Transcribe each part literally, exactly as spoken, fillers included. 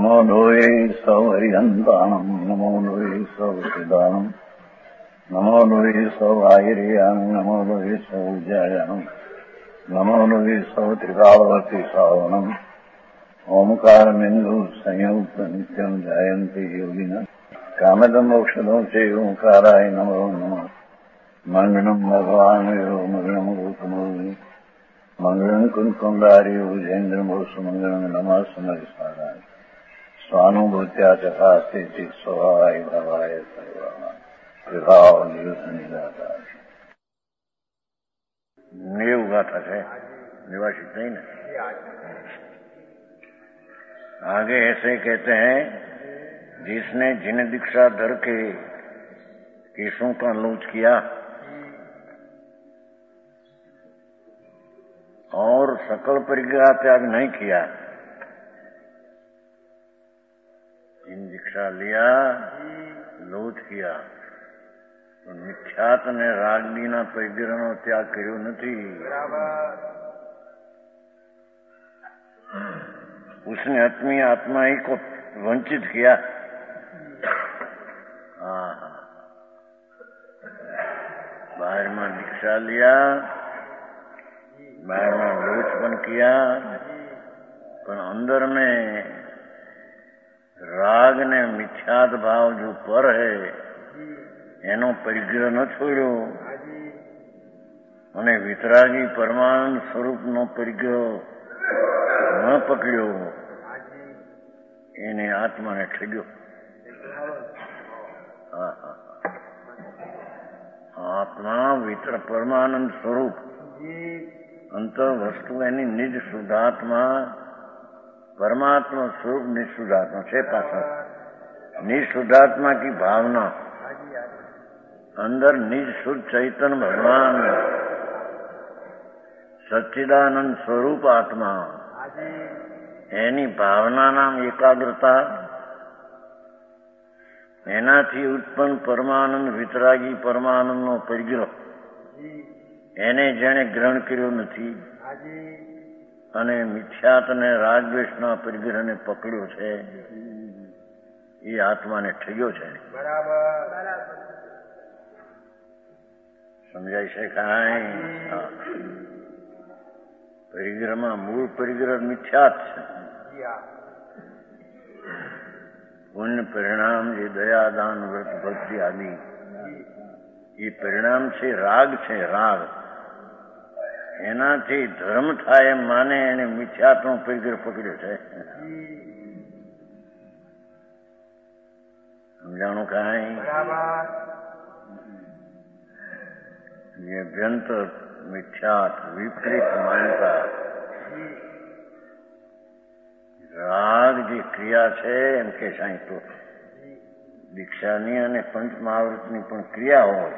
नमो लोये सौहरिहन्ताणम् नमो लोये सौचिदानम् नमो लोये सौभागिर्यानम् नमो लोये सौविद्यायानम् नमो लोये सौत्रिकावती सावनम् ओंकारमिन्दु संयुक्त नित्यम् जायन्ति योगिनः कामदम् मोक्षदम् च ओंकाराय नमो नमः मङ्गलम् भगवान् यो मङ्गलम् रूपमोहि मंगलम कुंकुंडारी उजेन्द्रमो सुमंगलम नमः समरिसाराय स्वानुभूत्या चथा स्थिति स्वभावाय भवाय सर्वाणां विभाव निदाता ने उगाता है निवासित नहीं ना। आगे ऐसे कहते हैं जिसने जिन दीक्षा धर के केशों का लूच किया और सकल परिग्रह त्याग नहीं किया, इन दीक्षा लिया लोच किया तो मिथ्यात ने रागदीना परिग्रह नो त्याग કર્યો નથી। उसने आत्मी आत्मा ही को वंचित किया। बाहर में दीक्षा लिया, बाहर में लोचपन किया, पर अंदर में राग ने मिथ्यात भाव जो पर है एनो परिग्रह न छोड़ो અને વિતરાગી પરમાનંદ સ્વરૂપનો પરિગ્રહ ન પકડ્યો એને આત્માને ઠગ્યો। આત્મા વિતર પરમાનંદ સ્વરૂપ अंतर वस्तु एनी निज शुद्धात्मा परमात्मा स्वरूप निशुद्धात्मा छह पासा निशुद्धात्मा की भावना अंदर निज शुद्ध चैतन्य भगवान सच्चिदानंद स्वरूप आत्मा एनी भावना नाम एकाग्रता एनाथी उत्पन्न परमानंद वितरागी परमानंद नो परिग्रह એને જેણે ગ્રહણ કર્યો નથી અને મિથ્યાત અને રાગદ્વેષના પરિગ્રહને પકડ્યો છે એ આત્માને ઠગ્યો છે। સમજાય છે કાંઈ? પરિગ્રહમાં મૂળ પરિગ્રહ મિથ્યાત છે। પુણ્ય પરિણામ જે દયા દાન વ્રત ભક્તિ આદિ એ પરિણામ છે રાગ છે। રાગ એનાથી ધર્મ થાય એમ માને એને મિથ્યાત્મક પરિગ્રહ પકડ્યો છે। સમજાણું કાંઈ? જે અભ્યંતર મિથ્યાત વિપરીત માનતા રાગ જે ક્રિયા છે એમ કે સાંઈ તો દીક્ષાની અને પંચ મહાવ્રતની પણ ક્રિયા હોય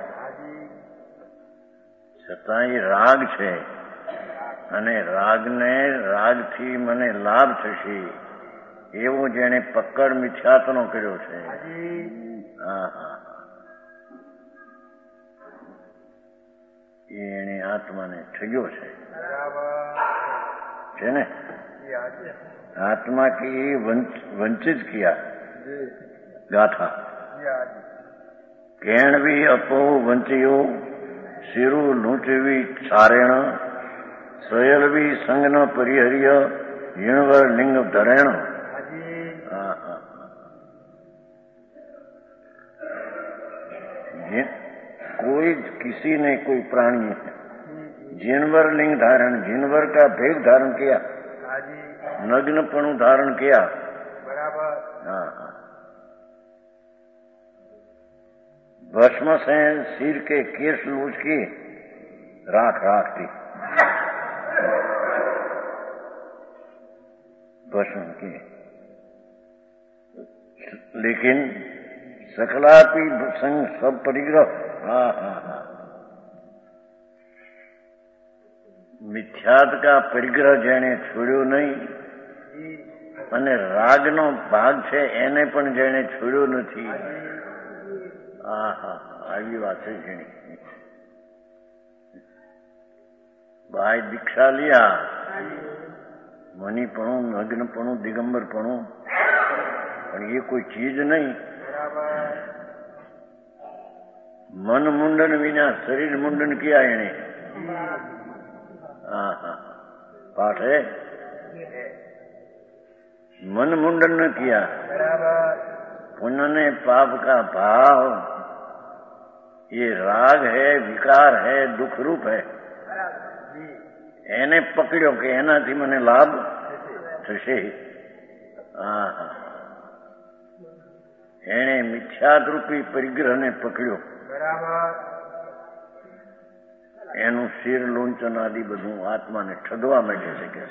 છતાં એ રાગ છે અને રાગને રાગથી મને લાભ થશે એવો જેને પકડ મિથ્યાતનો કર્યો છે હા હા એને આત્માને ઠગ્યો છે છે ને। आत्मा की वंचित किया गाथा केण भी अपो वंचियो सिरु लूचवी सारेण सयल भी संग न परिहरिय यणवर लिंग धरेण। कोई किसी ने कोई प्राणी जिनवर लिंग धारण जिनवर का भेद धारण किया नग्नपणु धारण किया हाँ भस्म से सिर के केस लूच की राख राख थी भस्म की लेकिन सकलापी संग सब परिग्रह हाँ हाँ हाँ मिथ्यात का परिग्रह जेने छोड़्यो नहीं અને રાગનો ભાગ છે એને પણ જેને છોડ્યો નથી। આહા આવી વાત છે જેની ભાઈ દીક્ષા લિયા મનીપણું નગ્નપણું દિગંબરપણું પણ એ કોઈ ચીજ નહીં. મન મુંડન વિના શરીર મુંડન કિયા એને. હા હા पाठ है. मन मुंडन न किया, पुण्य ने पाप का भाव, ये राग है, विकार है, दुख रूप है. એને પકડ્યો કે એનાથી મને લાભ થશે. હા હા એને મિથ્યારૂપી પરિગ્રહને પકડ્યો. એનું શિર લોંચન આદિ બધું આત્માને ઠગવા માંડે છે કે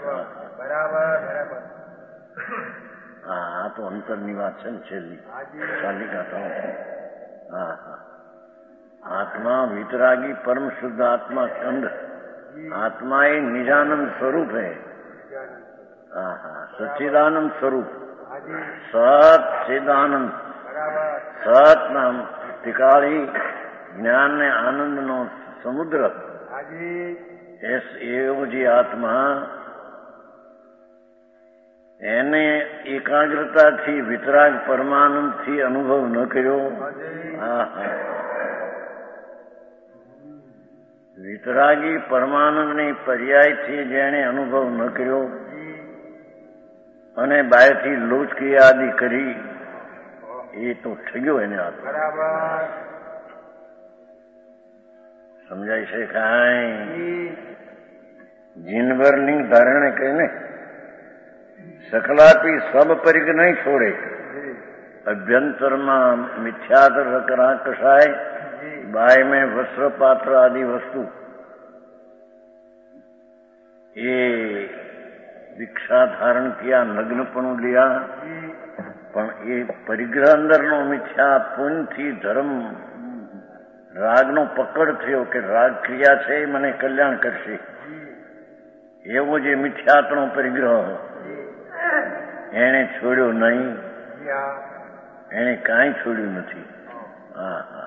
હા આ તો અંતરની વાત છે ને છેલ્લી ચાલી ગાતા. હા હા આત્મા વિતરાગી પરમ શુદ્ધ આત્મા સ્કંદ. आत्मा ही निजानंद स्वरूप है. हाँ हाँ सच्चिदानंद स्वरूप सत चिदानंद सत नाम टिकाળી જ્ઞાન ને આનંદ નો સમુદ્ર. એવું જે આત્મા એને એકાગ્રતાથી વિતરાગ પરમાનંદથી અનુભવ ન કર્યો. હા હા વિતરાગી પરમાનંદની પર્યાયથી જેણે અનુભવ ન કર્યો અને બાયથી લોચકી આદિ કરી એ તો ઠગ્યો એને આત્મા. સમજાય છે કાંઈ? જીનભર લિંગ ધારણે કહીને સકલાપી સબ પરિગ નહીં છોડે. અભ્યંતરમાં મિથ્યાદર કરા કસાય, બાય મેં વસ્ત્ર પાત્ર આદિ વસ્તુ એ દીક્ષા ધારણ કિયા, નગ્નપણું લિયા, પણ એ પરિગ્રહ અંદરનો મિથ્યા પુણ્યથી ધર્મ રાગનો પકડ થયો કે રાગ ક્રિયા છે એ મને કલ્યાણ કરશે એવો જે મિથ્યાત્મનો પરિગ્રહ એને છોડ્યો નહીં. એને કાંઈ છોડ્યું નથી. હા હા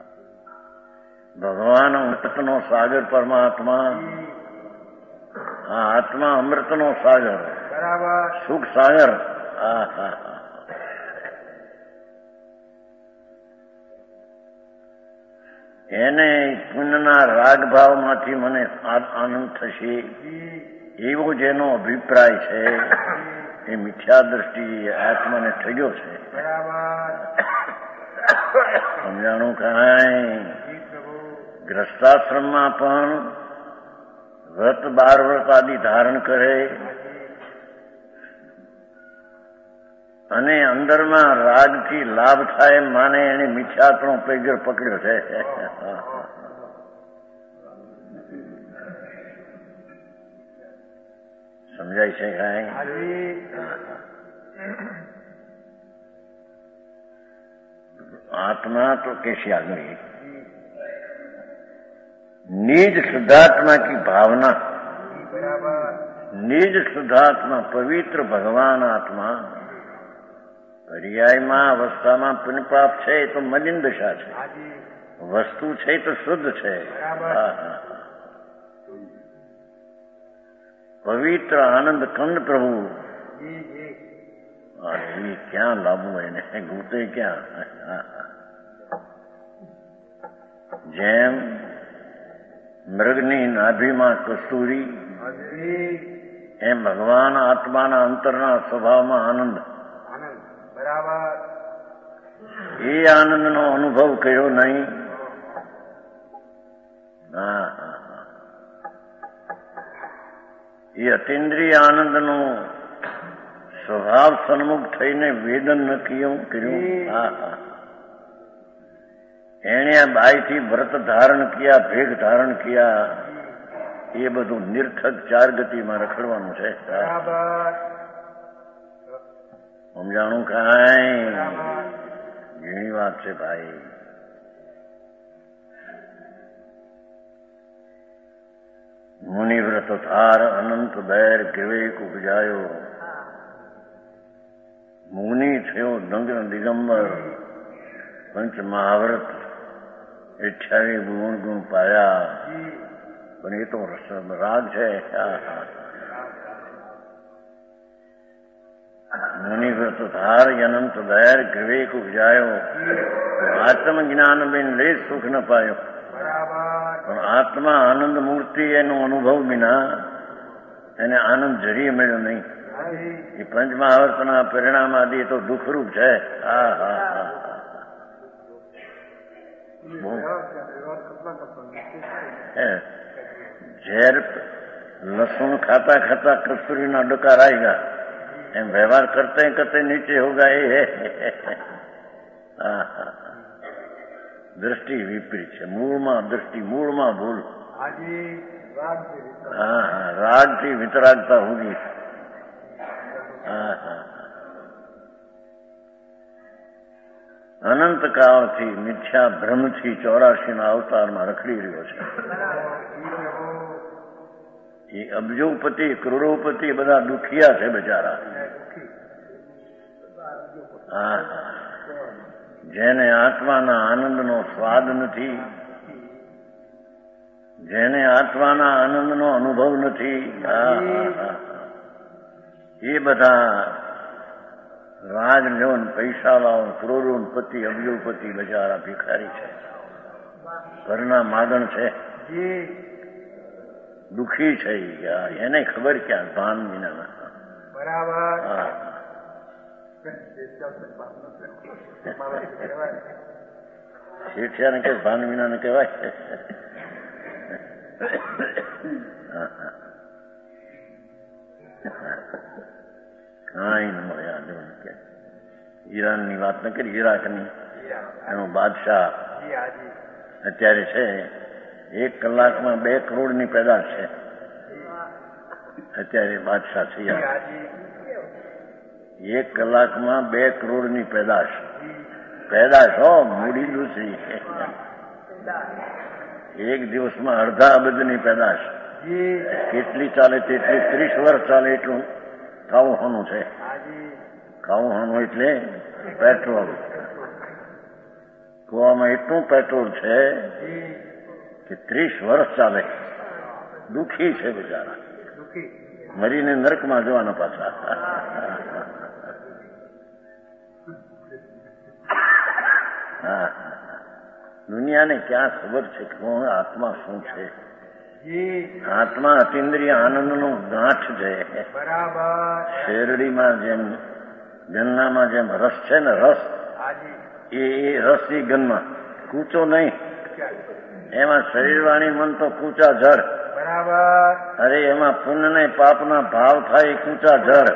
ભગવાન અમૃતનો સાગર પરમાત્મા. હા આત્મા અમૃતનો સાગર, સુખ સાગર. હા હા એને પુણ્યના રાગ ભાવમાંથી મને આનંદ થશે એવો જેનો અભિપ્રાય છે એ મિથ્યા દ્રષ્ટિ આત્માને ઠગ્યો છે. સમજાણું કાંઈ? ગ્રસ્તાશ્રમમાં પણ વ્રત બાર વ્રત આદિ ધારણ કરે અને અંદરમાં રાગથી લાભ થાય માને એને મિથ્યાત્મનો પરિગ્રહ પકડ્યો છે. સમજાય છે કાંઈ? आत्मा तो कैसी आ गई? निज शुद्धात्मा की भावना, निज शुद्धात्मा पवित्र भगवान आत्मा पर्यायમાં અવસ્થામાં પુણ્ય પાપ છે એ તો મલિન દશા છે, વસ્તુ છે તો શુદ્ધ છે. પવિત્ર આનંદ કંદ પ્રભુ એ ક્યાં લાવવું એને ગૂંતે ક્યાં? જેમ મૃગની નાભીમાં કસ્તુરી એમ ભગવાન આત્માના અંતરના સ્વભાવમાં આનંદ. એ આનંદનો અનુભવ કર્યો નહીં. હા એ અતિન્દ્રિય આનંદનો સ્વભાવ સન્મુખ થઈને વેદન ન કર્યું. હા હા એને આ બાઈથી વ્રત ધારણ કિયા, ભેગ ધારણ કિયા, એ બધું નિર્થક ચાર ગતિમાં રખડવાનું છે. સમજાણું કાંઈ? ઘણી વાત છે ભાઈ. મુનિવ્રત ધાર અનંત બેર વિવેક ઉપજાયો. મુનિ થયો દંગ દિગંબર, પંચ મહાવ્રત અઠ્યાવીસ ગુણ ગુણ પાયા. પણ એ તો રાગ છે. મુનિ વ્રત ધાર અનંત દૈર વિવેક ઉપજાયો આત્મજ્ઞાન બિન લે સુખ ન પાયો. પણ આત્મા આનંદ મૂર્તિ એનો અનુભવ વિના એને આનંદ જરી મળ્યો નહીં. એ પંચમહાવર્તના પરિણામ આદિ તો દુઃખરૂપ છે. હા હા હા ઝેર લસણ ખાતા ખાતા કસ્તુરીના ડકાર આવી ગયા એમ વ્યવહાર કરતે કરતે નીચે હોગા એ હા હા દ્રષ્ટિ વિપરીત છે. મૂળમાં દ્રષ્ટિ મૂળમાં ભૂલ. હા હા રાગથી વિતરાગતા હોગી. હા હા અનંત કાળથી મિથ્યા ભ્રમથી ચોરાશી ના અવતારમાં રખડી રહ્યો છે. એ અબજોપતિ કરોડોપતિ બધા દુખિયા છે બચારા. હા જેને આત્માના આનંદનો સ્વાદ નથી, જેને આત્માના આનંદનો અનુભવ નથી, એ બધા રાજ લો પૈસા લાવો કરોડોપતિ અબજોપતિ બચારા ભિખારી છે. ઘરના માગણ છે, દુઃખી છે. એને ખબર ક્યાં ભાન વિના. બરાબર. શેઠિયાને કે ભાન વિના ને કહેવાય. કાંઈ ન મળ્યા કે ઈરાનની વાત ન કરી, ઈરાકની એનો બાદશાહ અત્યારે છે એક કલાકમાં બે કરોડની પેદાશ છે. અત્યારે બાદશાહ છે એક કલાકમાં બે કરોડની પેદાશ. પેદાશ હો મૂડી દૂસરી. એક દિવસમાં અડધા અબજની પેદાશ. કેટલી ચાલે તેટલી ત્રીસ વર્ષ ચાલે એટલું કાઉહાનું છે. કાઉહાનું એટલે પેટ્રોલ. ગોવામાં એટલું પેટ્રોલ છે કે ત્રીસ વર્ષ ચાલે. દુઃખી છે બિચારા, મરીને નરકમાં જવાના પાછા. હા દુનિયાને ક્યાં ખબર છે કે હું આત્મા શું છે. આત્મા અતિન્દ્રિય આનંદનો ગાંઠ છે. શેરડીમાં જેમ ગન્નામાં જેમ રસ છે ને, રસ એ રસ એ ગન્ના કૂચો નહીં. એમાં શરીરવાણી મન તો કૂચા જળ. અરે એમાં પુણ્ય ને પાપના ભાવ થાય કૂચા જળ.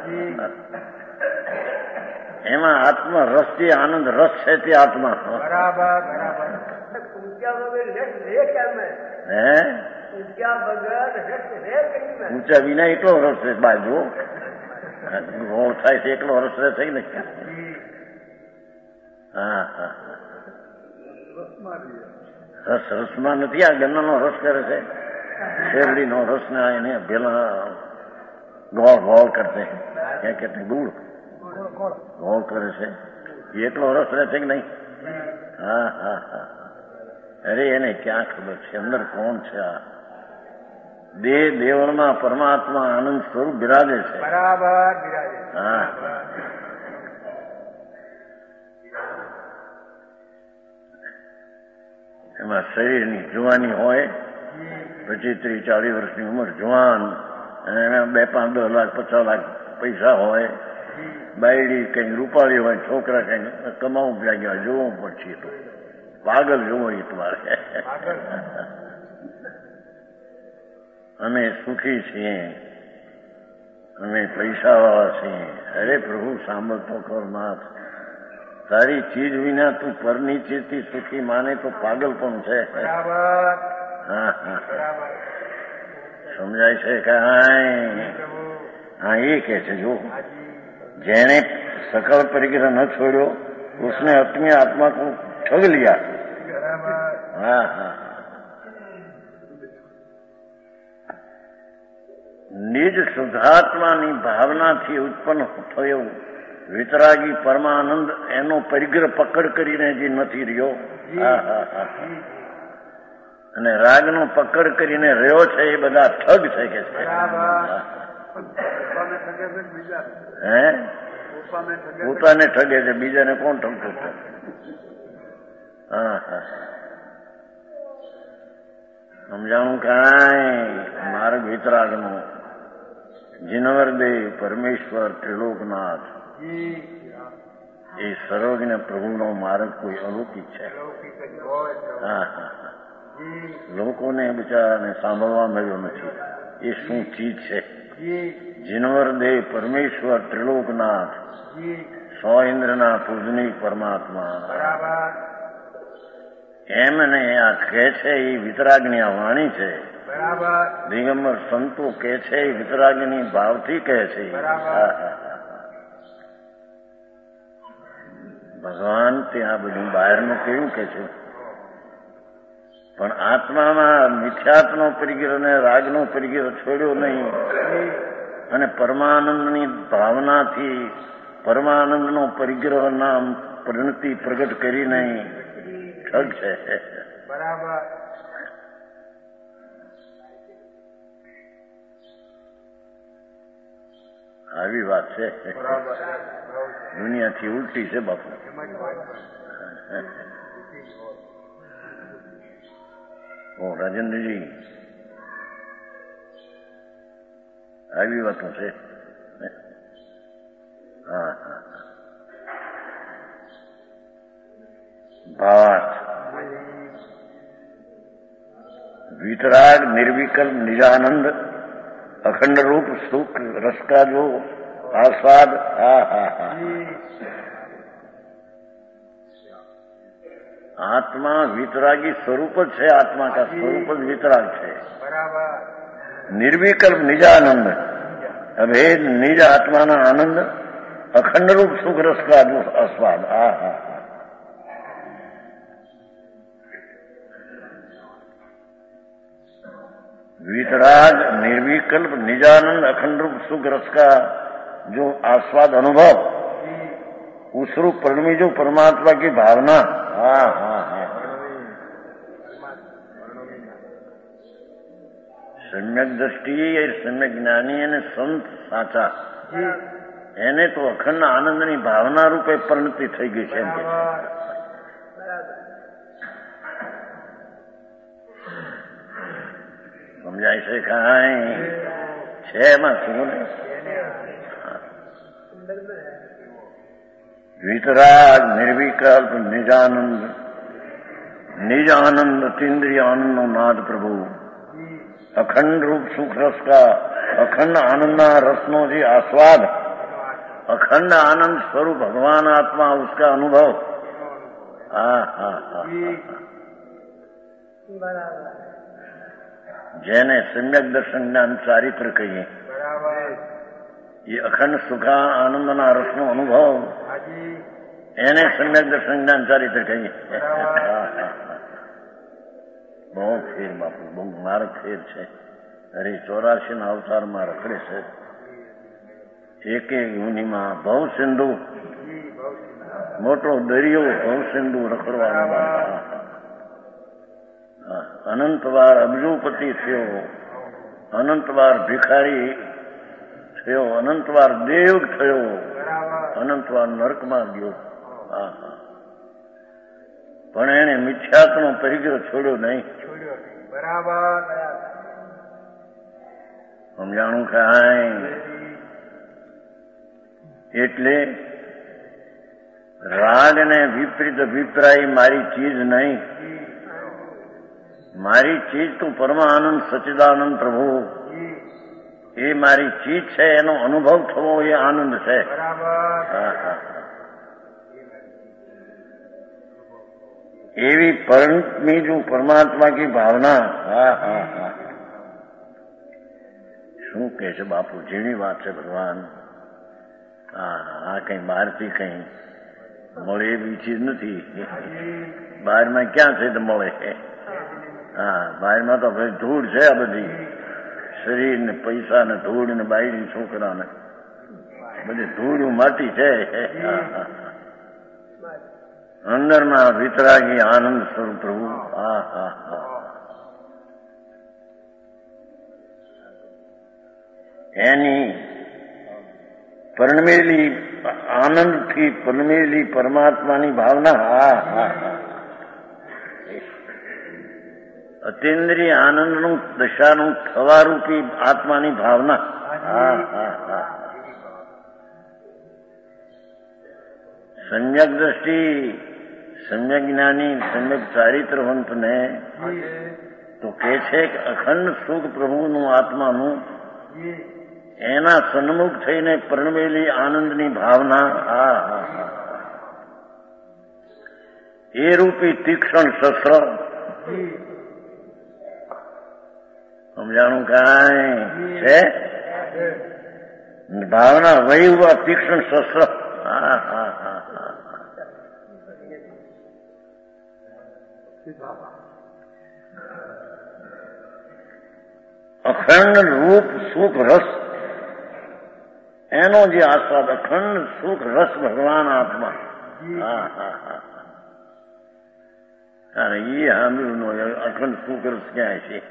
એમાં આત્મા રસ જે આનંદ રસ છે તે આત્મા. હે ઊંચા વિના એટલો રસ છે બાજુ ગોળ થાય છે એટલો રસ રહે થઈ ને. હા હા રસ રસમાં નથી. આ ગન્નાનો રસ કરે છે, શેરડીનો રસ ને એને પેલા ગોળ ગોળ કરતે ક્યાં કે ગુળ ગોળ કરે છે એટલો રસ રહે છે કે નહીં. હા હા હા અરે એને ક્યાં ખબર છે અંદર કોણ છે. આ દેહ દેવળમાં પરમાત્મા આનંદ સ્વરૂપ બિરાજે છે. બરાબર. હા એમાં શરીરની જુવાની હોય, પછી ત્રીસ ચાલીસ વર્ષની ઉંમર જુવાન, અને એમાં બે પાંચ દસ લાખ પચાસ લાખ પૈસા હોય, બાયડી કઈ રૂપાળી હોય, છોકરા કઈ કમાવું ગયા જોવું પડશે. તો પાગલ જોવો એ તમારે. અમે સુખી છીએ, અમે પૈસા વાળા છીએ. અરે પ્રભુ સાંભળતો કર નાથ, તારી ચીજ વિના તું પરની ચીજથી સુખી માને તો પાગલ પણ છે. હા હા સમજાય છે કે હા એ કે છે જો જેને सकल परिग्रह न छोड़ो उसने अपनी आत्मा को ठग लिया. हाँ हाँ નિજ શુદ્ધાત્માની ભાવનાથી ઉત્પન્ન થયો વિતરાગી પરમાનંદ એનો પરિગ્રહ પકડ કરીને જે નથી રહ્યો. અને રાગનો પકડ કરીને રહ્યો છે એ બધા ઠગ છે કે છે. હે પોતાને ઠગે છે, બીજાને કોણ ઠગતું છે? હા હા સમજાણું કાંઈ માર્ગ વિતરાગનો જીનવરદેવ પરમેશ્વર ત્રિલોકનાથ એ સર્વજ્ઞ પ્રભુનો માર્ગ કોઈ અલૌકિક છે. હા હા લોકોને બિચારાને સાંભળવા મળ્યો નથી એ શું ચીજ છે. જીનવરદેવ પરમેશ્વર ત્રિલોકનાથ સો ઇન્દ્રના પૂજનીય પરમાત્મા એમને આ કહે છે એ વિતરાગની આ વાણી છે. દિગંબર સંતો કહે છે એ વિતરાગની ભાવથી કહે છે. ભગવાન ત્યાં બધું બહારનું કેવું કે છે, પણ આત્મામાં મિથ્યાત્વનો પરિગ્રહ અને રાગનો પરિગ્રહ છોડ્યો નહીં અને પરમાનંદની ભાવનાથી પરમાનંદનો પરિગ્રહ નામ પરિણતિ પ્રગટ કરી નહીં ઠગ છે. બરાબર આવી વાત છે. દુનિયાથી ઉલટી છે બાપુ. ઓ રાજેન્દ્રજી આવી વાતો છે. હા હા ભાવાર્થ વિતરાગ નિર્વિકલ્પ નિજાનંદ અખંડ રૂપ સુખ રસ का जो आस्वाद हा हा हा आत्मा वितरागी स्वरूप જ છે. आत्मा का स्वरूप જ वितराग છે. निर्विकल्प निजानंद अभेद निज आत्माना आनंद अखंड रूप सुख रस का जो आस्वाद हा हा वितराग निर्विकल्प निजानंद अखंड रूप सुख रस का जो आस्वाद अनुभव उस रूप परिणमी जो परमात्मा की भावना हाँ हाँ हाँ सम्यक दृष्टि सम्यक ज्ञानी અને સંત સાચા એને તો અખંડ આનંદની ભાવના રૂપે પરિણતિ થઈ ગઈ છે. સમજાય છે કાંઈ છે એમાં શું ને? વિતરાગ નિર્વિકલ્પ નિજાનંદ નિજ આનંદ અતિન્દ્રિય આનંદનો નાદ પ્રભુ અખંડ રૂપ સુખ રસ का અખંડ આનંદના રસનો જે આસ્વાદ અખંડ આનંદ સ્વરૂપ ભગવાન આત્મા उसका अनुभव હા હા હા જેને સમ્યક દર્શન જ્ઞાન ચારિત્ર કહીએ એ અખંડ સુખા આનંદના રસનો અનુભવ એને સમ્યક દર્શન જ્ઞાન ચારિત્ર કહીએ. બહુ ફેર બાપુ બહુ માર્ગ ફેર છે. અરે ચોરાશી ના અવતારમાં રખડે છે. એક એક યુનિમાં ભવ સિંધુ મોટો દરિયો ભવ સિંધુ રખડવાનો અનંતવાર અબજોપતિ થયો, અનંતવાર ભિખારી થયો, અનંતવાર દેવ થયો, અનંતવાર નરકમાં ગયો. હા હા પણ એને મિથ્યાત્વનો પરિગ્રહ છોડ્યો નહીં. બરાબર સમજાણું કાંઈ? એટલે રાગ ને વિપરીત અભિપ્રાય મારી ચીજ નહીં. મારી ચીજ તો પરમાનંદ સચ્ચિદાનંદ પ્રભુ એ મારી ચીજ છે. એનો અનુભવ થવો એ આનંદ છે. એવી પરમી જો પરમાત્મા કી ભાવના હા હા હા શું કે છે બાપુ? જેવી વાત છે ભગવાન. હા આ કઈ બહારથી કઈ મળે એવી ચીજ નથી. બહારમાં ક્યાં છે તો મળે? હા બહારમાં તો ભાઈ ધૂળ છે. આ બધી શરીર ને પૈસા ને ધૂળ ને બાયડી છોકરા ને બધી ધૂળ માટી છે. અંદરમાં વિતરાગી આનંદ સ્વરૂપ પ્રભુ. હા હા હા એની પરણમેલી આનંદથી પલમેલી પરમાત્માની ભાવના. હા હા હા અતિન્દ્રિય આનંદનું દશાનું થવારૂપી આત્માની ભાવના. હા હા હા સમ્યક દ્રષ્ટિ, સમ્યક જ્ઞાની, સમ્યક ચારિત્રવંતને તો કે છે કે અખંડ સુખ પ્રભુનું આત્માનું એના સન્મુખ થઈને પરણવેલી આનંદની ભાવના. હા હા હા એ રૂપી તીક્ષ્ણ શસ્ત્ર. સમજાણું કાંઈ છે? ભાવના વહી હુઆ તીક્ષ્ણ શસ્ત્ર. હા હા હા હા અખંડ રૂપ સુખ રસ એનો જે આસ્વાદ, અખંડ સુખ રસ ભગવાન આત્મા. હા હા હા કારણ એ સાંભળ્યું અખંડ સુખ રસ ક્યાંય છે?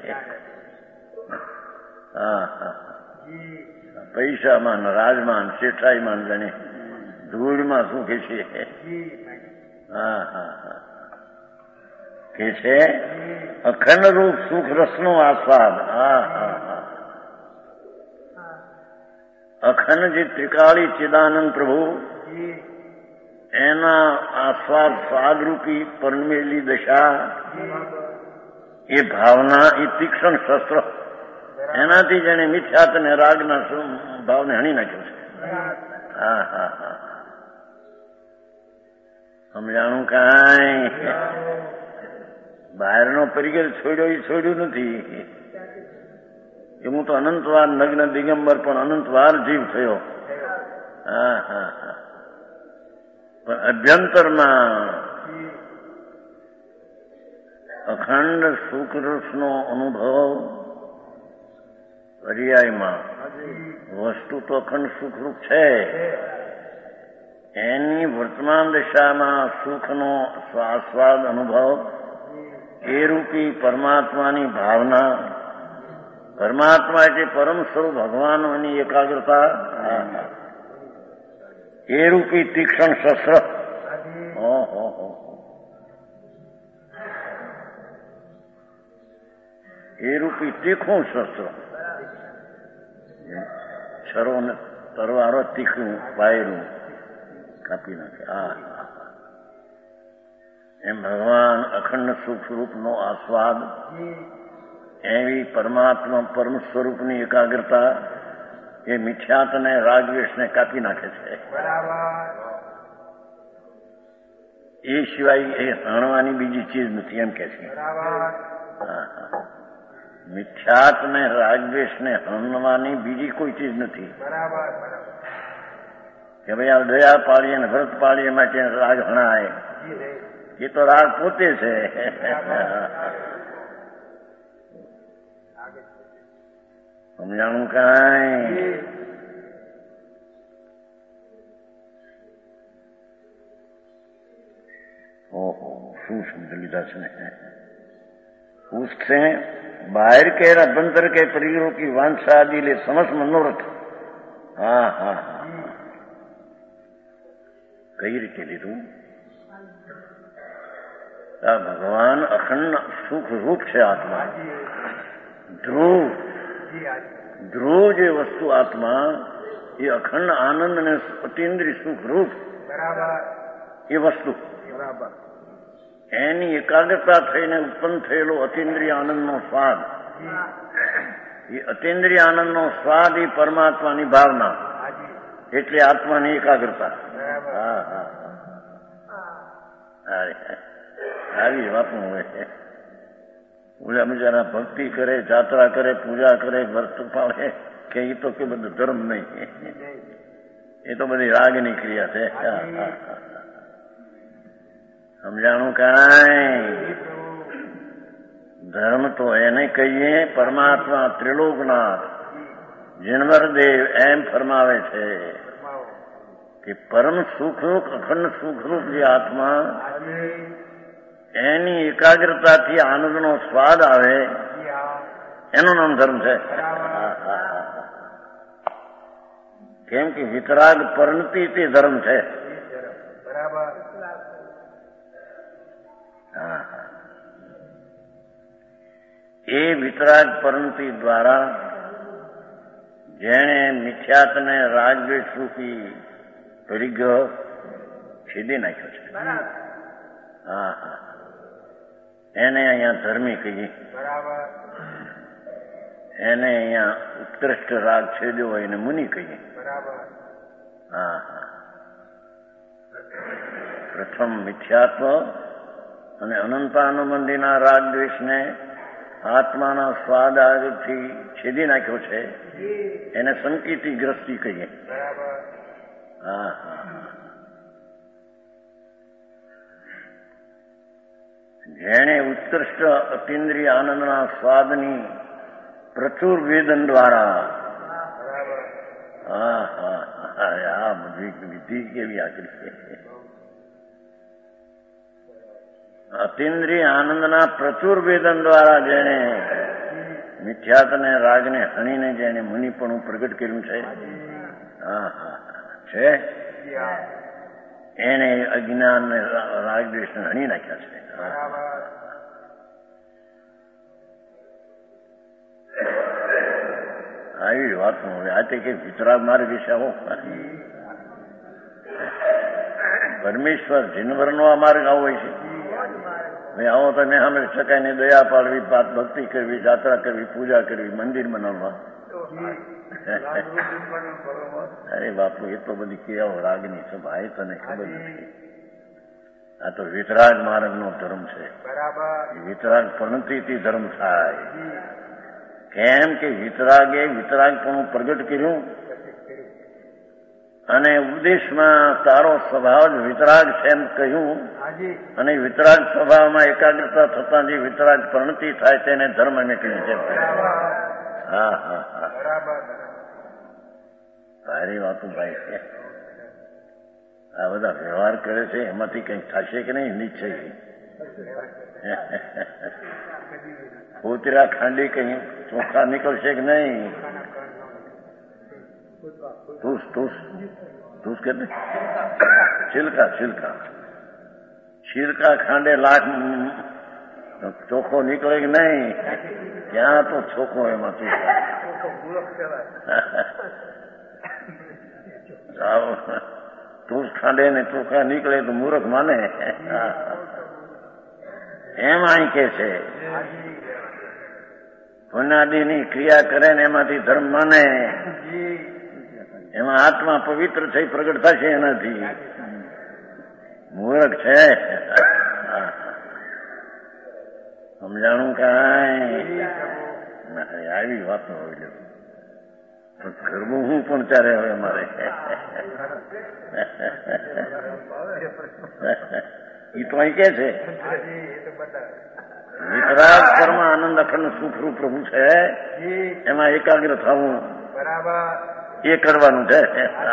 હા હા પૈસામાં, રાજમાન, શેઠાઈમાં ગણે ધૂળમાં સુખે છે. હા હા હા કે છે અખંડ રૂપ સુખ રસનો આસ્વાદ. હા હા હા અખંડ જે ત્રિકાળી ચિદાનંદ પ્રભુ એના આસ્વાદ સ્વાદરૂપી પરમેલી દશા, એ ભાવના, એ તીક્ષ્ણ શસ્ત્ર. એનાથી જેને મિથ્યાત અને રાગના ભાવને હણી નાખ્યો છે. હા હા હા સમજાણું કાંઈ? બહારનો પરિગર છોડ્યો એ છોડ્યું નથી. એ હું તો અનંતવાર નગ્ન દિગંબર પણ અનંતવાર જીવ થયો. હા હા હા પણ અભ્યંતરમાં અખંડ સુખરસનો અનુભવ પર્યાયમાં વસ્તુ તો અખંડ સુખરૂપ છે. એની વર્તમાન દશામાં સુખનો આસ્વાદ અનુભવ એ રૂપી પરમાત્માની ભાવના. પરમાત્મા એટલે પરમ સ્વરૂપ ભગવાનની એકાગ્રતા. એ રૂપી તીક્ષ્ણ શસ્ત્ર. ઓહો એ રૂપી તીખું શસ્ત્ર. છરો ને તરવારો તીખું પાયરું કાપી નાખે. હા એમ ભગવાન અખંડ સુખ સ્વરૂપનો આસ્વાદ, એવી પરમાત્મા પરમ સ્વરૂપની એકાગ્રતા એ મિથ્યાત અને રાગદ્વેષને કાપી નાખે છે. એ સિવાય એ હણવાની બીજી ચીજ નથી એમ કે છે. મિથ્યાત ને રાગદ્વેષને હણવાની બીજી કોઈ ચીજ નથી કે ભાઈ આ દયા પાળીએ ને વ્રત પાળીએ માટે રાગ હણાય. એ તો રાગ પોતે છે. સમજાણું કાંઈ? ઓહો શું શબ્દ લીધા છે ને. उससे बाहर के अभ्यंतर के परिगरों की वांछा आदि ले समस्त मनोरथ. હા હા હા કઈ રીતે લીધું? આ ભગવાન અખંડ સુખ રૂપ છે આત્મા. ધ્રુવ ધ્રુવ જે વસ્તુ આત્મા એ અખંડ આનંદ અને અતિન્દ્રિય સુખ રૂપ એ વસ્તુ એની એકાગ્રતા થઈને ઉત્પન્ન થયેલો અતિન્દ્રિય આનંદનો સ્વાદ, એ અતિન્દ્રિય આનંદનો સ્વાદ એ પરમાત્માની ભાવના, એટલે આત્માની એકાગ્રતા. હા હા આવી વાતનું હોય છે. ઓલા બિચારા ભક્તિ કરે, જાત્રા કરે, પૂજા કરે, વર્ત પાળે કે એ તો કે બધું ધર્મ નહીં, એ તો બધી રાગની ક્રિયા છે. સમજાણું કાંઈ? ધર્મ તો એને કહીએ પરમાત્મા ત્રિલોકનાથ જીનવરદેવ એમ ફરમાવે છે કે પરમ સુખરૂપ અખંડ સુખરૂપ જે આત્મા એની એકાગ્રતાથી આનંદનો સ્વાદ આવે એનું નામ ધર્મ છે. કેમ કે વિતરાગ પરિણતિ તે ધર્મ છે. બરાબર. હા હા એ વિતરાગ પરિણતિ દ્વારા જેણે મિથ્યાત્વને રાગદ્વેષ રૂપી પરિગ્રહ છેદી નાખ્યો છે. હા હા એને અહીંયા ધર્મી કહીએ. બરાબર. એને અહીંયા ઉત્કૃષ્ટ રાગ છેદ્યો હોય એને મુનિ કહીએ. બરાબર. હા હા પ્રથમ મિથ્યાત્વ અને અનંતાનુબંધીના રાગ દ્વેષને આત્માના સ્વાદ આગળથી છેદી નાખ્યો છે એને સંકિતી ગ્રસ્તી કહીએ. બરાબર. હા હા જેણે ઉત્કૃષ્ટ અતિન્દ્રિય આનંદના સ્વાદની પ્રચુર વેદન દ્વારા હા હા આ વિધિ કેવી આકરી છે. અતિન્દ્રિય આનંદના પ્રચુર વેદન દ્વારા જેણે મિથ્યાત્વને રાગને હણીને જેને મુનિપણું પ્રગટ કર્યું છે. હા હા છે એને અજ્ઞાન ને રાગદ્વેષને હણી નાખ્યા છે. આવી વાત હવે આ તે કે વિતરાગ માર્ગ વિશે આવો પરમેશ્વર જીનવરનો આ માર્ગ આવો હોય છે. ભાઈ આવો તમે સામે શકાયની દયા પાડવી, ભક્તિ કરવી, જાત્રા કરવી, પૂજા કરવી, મંદિર બનાવવા. અરે બાપુ એ તો બધી ક્રિયાઓ રાગની સભા એ તને ખબર નથી. આ તો વિતરાગ માર્ગનો ધર્મ છે. વિતરાગ પરિણતિથી ધર્મ થાય. કેમ કે વિતરાગે વિતરાગપણું પ્રગટ કર્યું અને ઉપદેશમાં તારો સ્વભાવ જ વિતરાગ છે એમ કહ્યું અને વિતરાગ સ્વભાવમાં એકાગ્રતા થતા જે વિતરાગ પરિણતિ થાય તેને ધર્મ અમે કહ્યું છે. હા હા હા સારી વાતો ભાઈ છે. આ બધા વ્યવહાર કરે છે એમાંથી કંઈક થશે કે નહીં નિશ્ચય. પોતરા ખાંડી કઈ ચોખ્ખા નીકળશે કે નહીં. તુસ તુસ તુસ કે છિલકા છિલકા છિલકા ખાંડે લાખ ચોખ્ખો નીકળે કે નહીં. ક્યાં તો ચોખ્ખો એમાં તું તુસ ખાંડે ને ચોખ્ખા નીકળે તો મૂર્ખ માને એમ અહીં કે છે. પુનાદિની ક્રિયા કરે ને એમાંથી ધર્મ માને એમાં આત્મા પવિત્ર થઈ પ્રગટ થશે એનાથી. મૂર્ખ છે. સમજાણું કાંઈ આવી વાતો હોય કરવું હું પણ ત્યારે હવે મારે એ તો અહીં કે છે વિતરાગ કર્મ આનંદ અખંડ સુખરૂપ પ્રભુ છે એમાં એકાગ્ર થવું એ કરવાનું છે.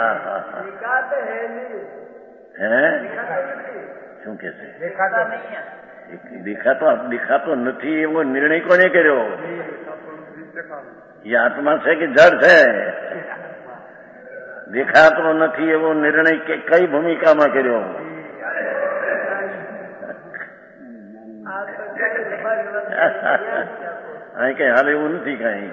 હે શું કે છે દેખાતો દેખાતો નથી એવો નિર્ણય કોને કર્યો? એ આત્મા છે કે જડ છે? દેખાતો નથી એવો નિર્ણય કે કઈ ભૂમિકામાં કર્યો? અહીં કઈ હાલ એવું નથી કઈ.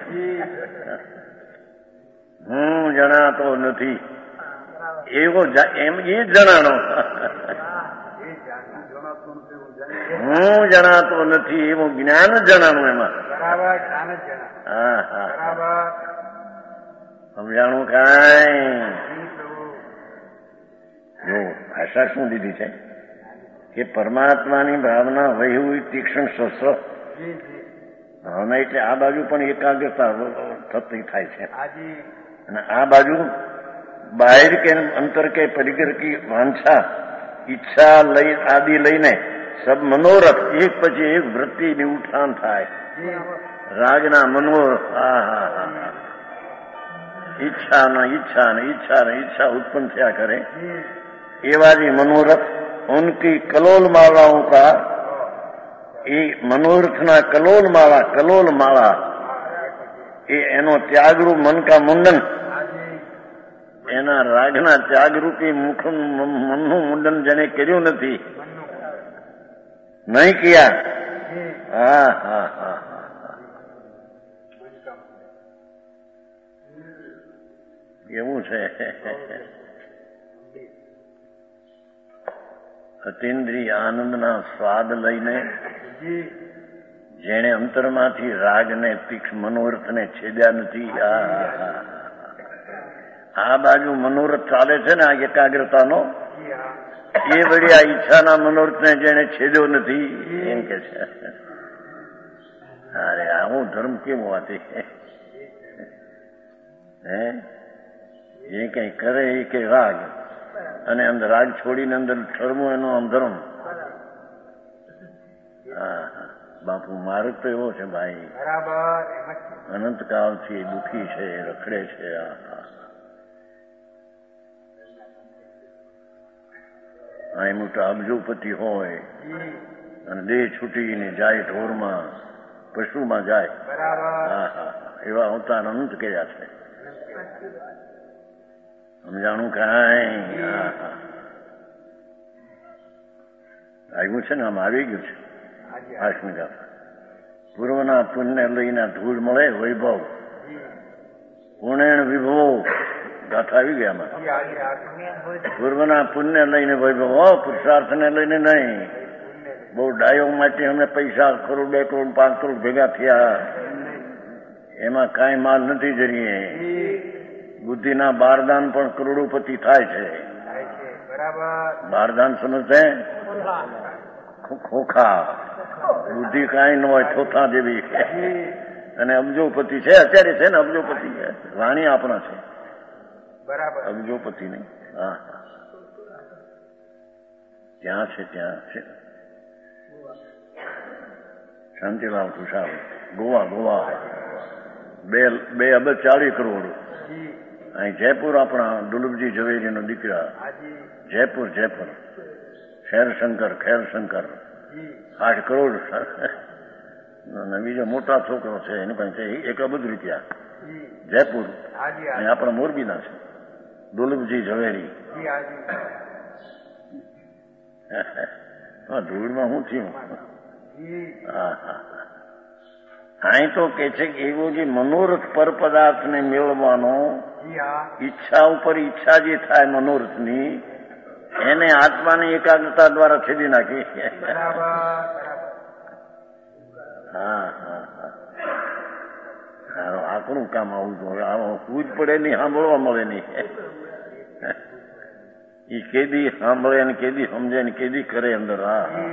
હું જણાતો નથી એવો એમ એ જણાનો. હું જણાતો નથી એવું જ્ઞાન જ જણાનું એમાં. હા હા સમજાણું કાંઈ. જો ભાષા શું દીધી છે કે પરમાત્માની ભાવના વહી તીક્ષ્ણ શસ્ત્ર ભાવના એટલે આ બાજુ પણ એકાગ્રતા થતી થાય છે અને આ બાજુ બહાર કે અંતર કે પરિગ્રહ કી વાંછા ઈચ્છા લઈ આદિ લઈને સબ મનોરથ એક પછી એક વૃત્તિની ઉઠાણ થાય. રાગના મનોરથ હા હા હા ઈચ્છા ના ઈચ્છા ને ઈચ્છા ને ઈચ્છા ઉત્પન્ન થયા કરે એવા જે મનોરથ उनकी कलोल मालाओं का ये मनोरथना कलोल माला कलोल माला ये एनो त्यागरू मन का मुंडन એના રાગના ત્યાગરૂપી મુખ મનનું મુંડન જેને કર્યું નથી નહીં કિયા. હા હા હા એવું છે. અતિન્દ્રિય આનંદના સ્વાદ લઈને જેણે અંતરમાંથી રાગને તીક્ષ્ણ મનોરથને છેદ્યા નથી. આ બાજુ મનોરથ ચાલે છે ને આ એકાગ્રતાનો, એ વળી આ ઈચ્છાના મનોરથને જેણે છેદ્યો નથી એમ કે છે. અરે આવું ધર્મ કેમ હોવાથી હે એ કઈ કરે એ કઈ રાગ, અને અંદર રાગ છોડીને અંદર ઠરવું એનો આમ ધર્મ. હા બાપુ માર્ગ તો એવો છે ભાઈ, અનંતકાળથી દુઃખી છે, રખડે છે. આ મોટા અબજોપતિ હોય અને દેહ છૂટીને જાય ઢોરમાં, પશુમાં જાય. હા હા એવા અવતાર અનંત કર્યા છે. સમજાણું કાંઈ? હા હા આવ્યું છે ને, આમ આવી ગયું છે. આઠમી ગાથા. પૂર્વના પુણ્ય લઈને ધૂળ મળે વૈભવ, પુણ્ય વિભવો ગાથા આવી ગયા. પૂર્વના પુણ્ય લઈને વૈભવ, પુરુષાર્થને લઈને નહીં. બહુ ડાયો માટે અમને પૈસા કરોડ, બે કરોડ, પાંચ કરોડ ભેગા થયા, એમાં કાંઈ માલ નથી જરીએ. બુદ્ધિના બારદાન પણ કરોડોપતિ થાય છે. બારદાન સમજે? ખોખા બુદ્ધિ કાંઈ ન હોય, થોથા જેવી. અને અબજોપતિ છે અત્યારે, છે ને અબજોપતિ છે. વાણી આપણા છે અબજોપતિ નહીં. હા ત્યાં છે, ત્યાં છે. શાંતિલાલ ખુશાલ ગોવા, ગોવા બે બે અબજ ચાલીસ કરોડ. અહીં જયપુર આપણા દુલુભજી ઝવેરીનો દીકરા, જયપુર જયપુર ખેરશંકર, ખેરશંકર આઠ કરોડ. અને બીજો મોટા છોકરો છે એની પાસે એક અબજ રૂપિયા. જયપુર અહીં આપણા મોરબીના છે દુલુભજી ઝવેરી. ધૂળમાં શું થયું? હા હા અહીં તો કે છે કે એવો જે મનોરથ પર પદાર્થને મેળવવાનો, ઈચ્છા ઉપર ઈચ્છા જે થાય મનોરથની, એને આત્માની એકાગ્રતા દ્વારા છેદી નાખી. હા હા હા આકરું કામ આવું તો પૂજ પડે નહીં, સાંભળવા મળે નહીં. એ કેદી સાંભળે ને કેદી સમજે ને કેદી કરે અંદર. હા હા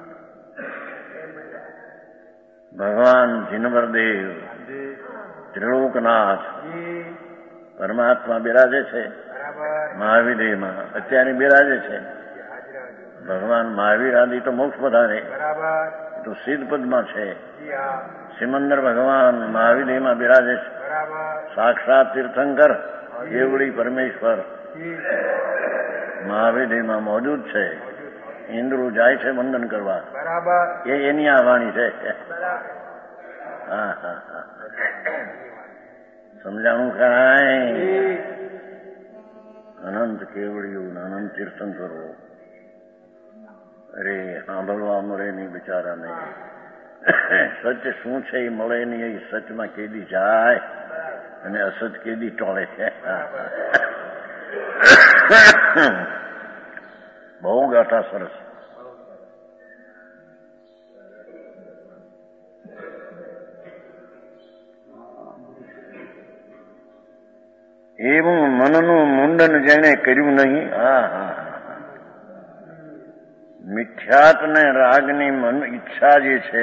ભગવાન જીનવરદેવ ત્રિલોકનાથ પરમાત્મા બિરાજે છે મહાવીરમાં, અત્યારે બિરાજે છે. ભગવાન મહાવીર આદિ તો મોક્ષ પધારે, તો સિદ્ધ પદમાં છે. સિમંદર ભગવાન મહાવીરમાં બિરાજે છે. સાક્ષાત તીર્થંકર દેવડી પરમેશ્વર મહાવીરમાં મોજૂદ છે. ઇન્દ્રો જાય છે વંદન કરવા, એ એની આ વાણી છે. હા હા હા સમજાણું કાંઈ? અનંત કેવડિયું, અનંત તીર્થંકરો. અરે સાંભળવા મળે નહીં બિચારાને. સચ શું છે એ મળે નહીં. એ સચમાં કેદી જાય અને અસત કેદી ટોળે છે. બહુ ગાથા સરસ. એવું મનનું મુંડન જેને કર્યું નહીં. હા હા મિથ્યાત ને રાગની મન ઈચ્છા જે છે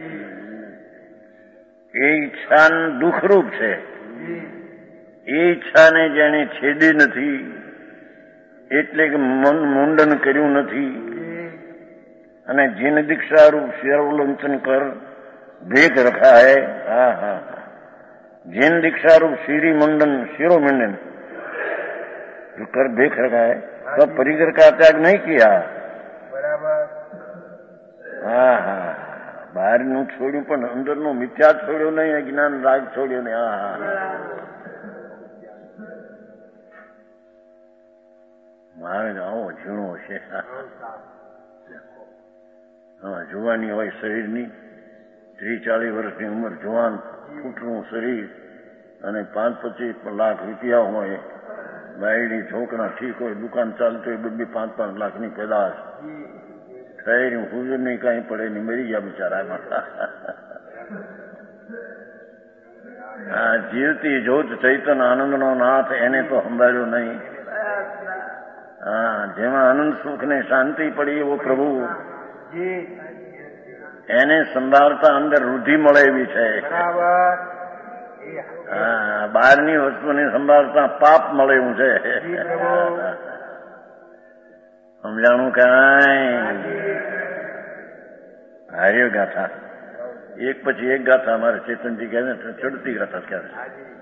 એ ઈચ્છા દુઃખરૂપ છે. એ ઈચ્છાને જેને છેદી નથી, એટલે કે મન મુંડન કર્યું નથી, અને જીન દીક્ષારૂપ શિરોવલંચન કર ભેખ રખા હૈ. હા હા जिन दीक्षा रूप श्री मंडन शिरोमंडन कर देख रखा है, तब परिकर का त्याग नहीं किया. बराबर. હા હા બહારનું છોડ્યું પણ અંદરનું મિથ્યા છોડ્યો નહીં, અજ્ઞાન રાગ છોડ્યો નહીં. હા હા મારે આવો ઝીણો છે. હા, જુવાની હોય શરીરની, ત્રીસ ચાલીસ વર્ષની ઉંમર, જુવાન ફૂટનું શરીર, અને પાંચ પચીસ લાખ રૂપિયા હોય, બાયડી છોકરા ઠીક હોય, દુકાન ચાલતી હોય, બધી પાંચ પાંચ લાખની પેદાશ થઈ, હુજર નહીં કાંઈ પડે નહીં, મરી ગયા બિચારામાં. આ જીવતી જ્યોત ચૈતન આનંદનો નાથ એને તો સંભાળ્યો નહીં. હા, જેમાં આનંદ સુખ ને શાંતિ પડી એવો પ્રભુ એને સંભાળતા અંદર રુધિ મળે એવી છે. હા, બહારની વસ્તુને સંભાળતા પાપ મળે એવું છે. સમજાણું કાંઈ? હાર્યો ગાથા એક પછી એક ગાથા અમારે ચેતનજી કહે ને ચડતી ગાથા ક્યારે?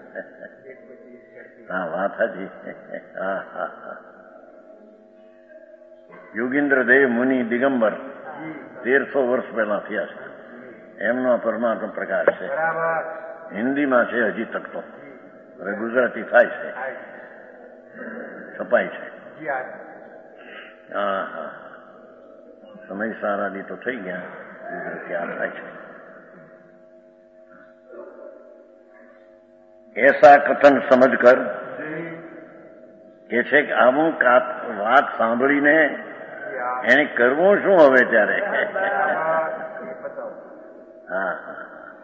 હા, વાત હાજી. હા હા હા. યોગીન્દ્ર દેવ મુનિ દિગંબર તેરસો વર્ષ પહેલા થયા છે. એમનો પરમાત્મા પ્રકાશ છે. હિન્દીમાં છે હજી તક તો, હવે ગુજરાતી થાય છે, છપાય છે. હા હા, સમય સારા દી તો થઈ ગયા, ગુજરાતી આ થાય છે. એસા કથન સમજ કર કે છે કે આવું વાત સાંભળીને એને કરવું શું હવે ત્યારે? હા હા,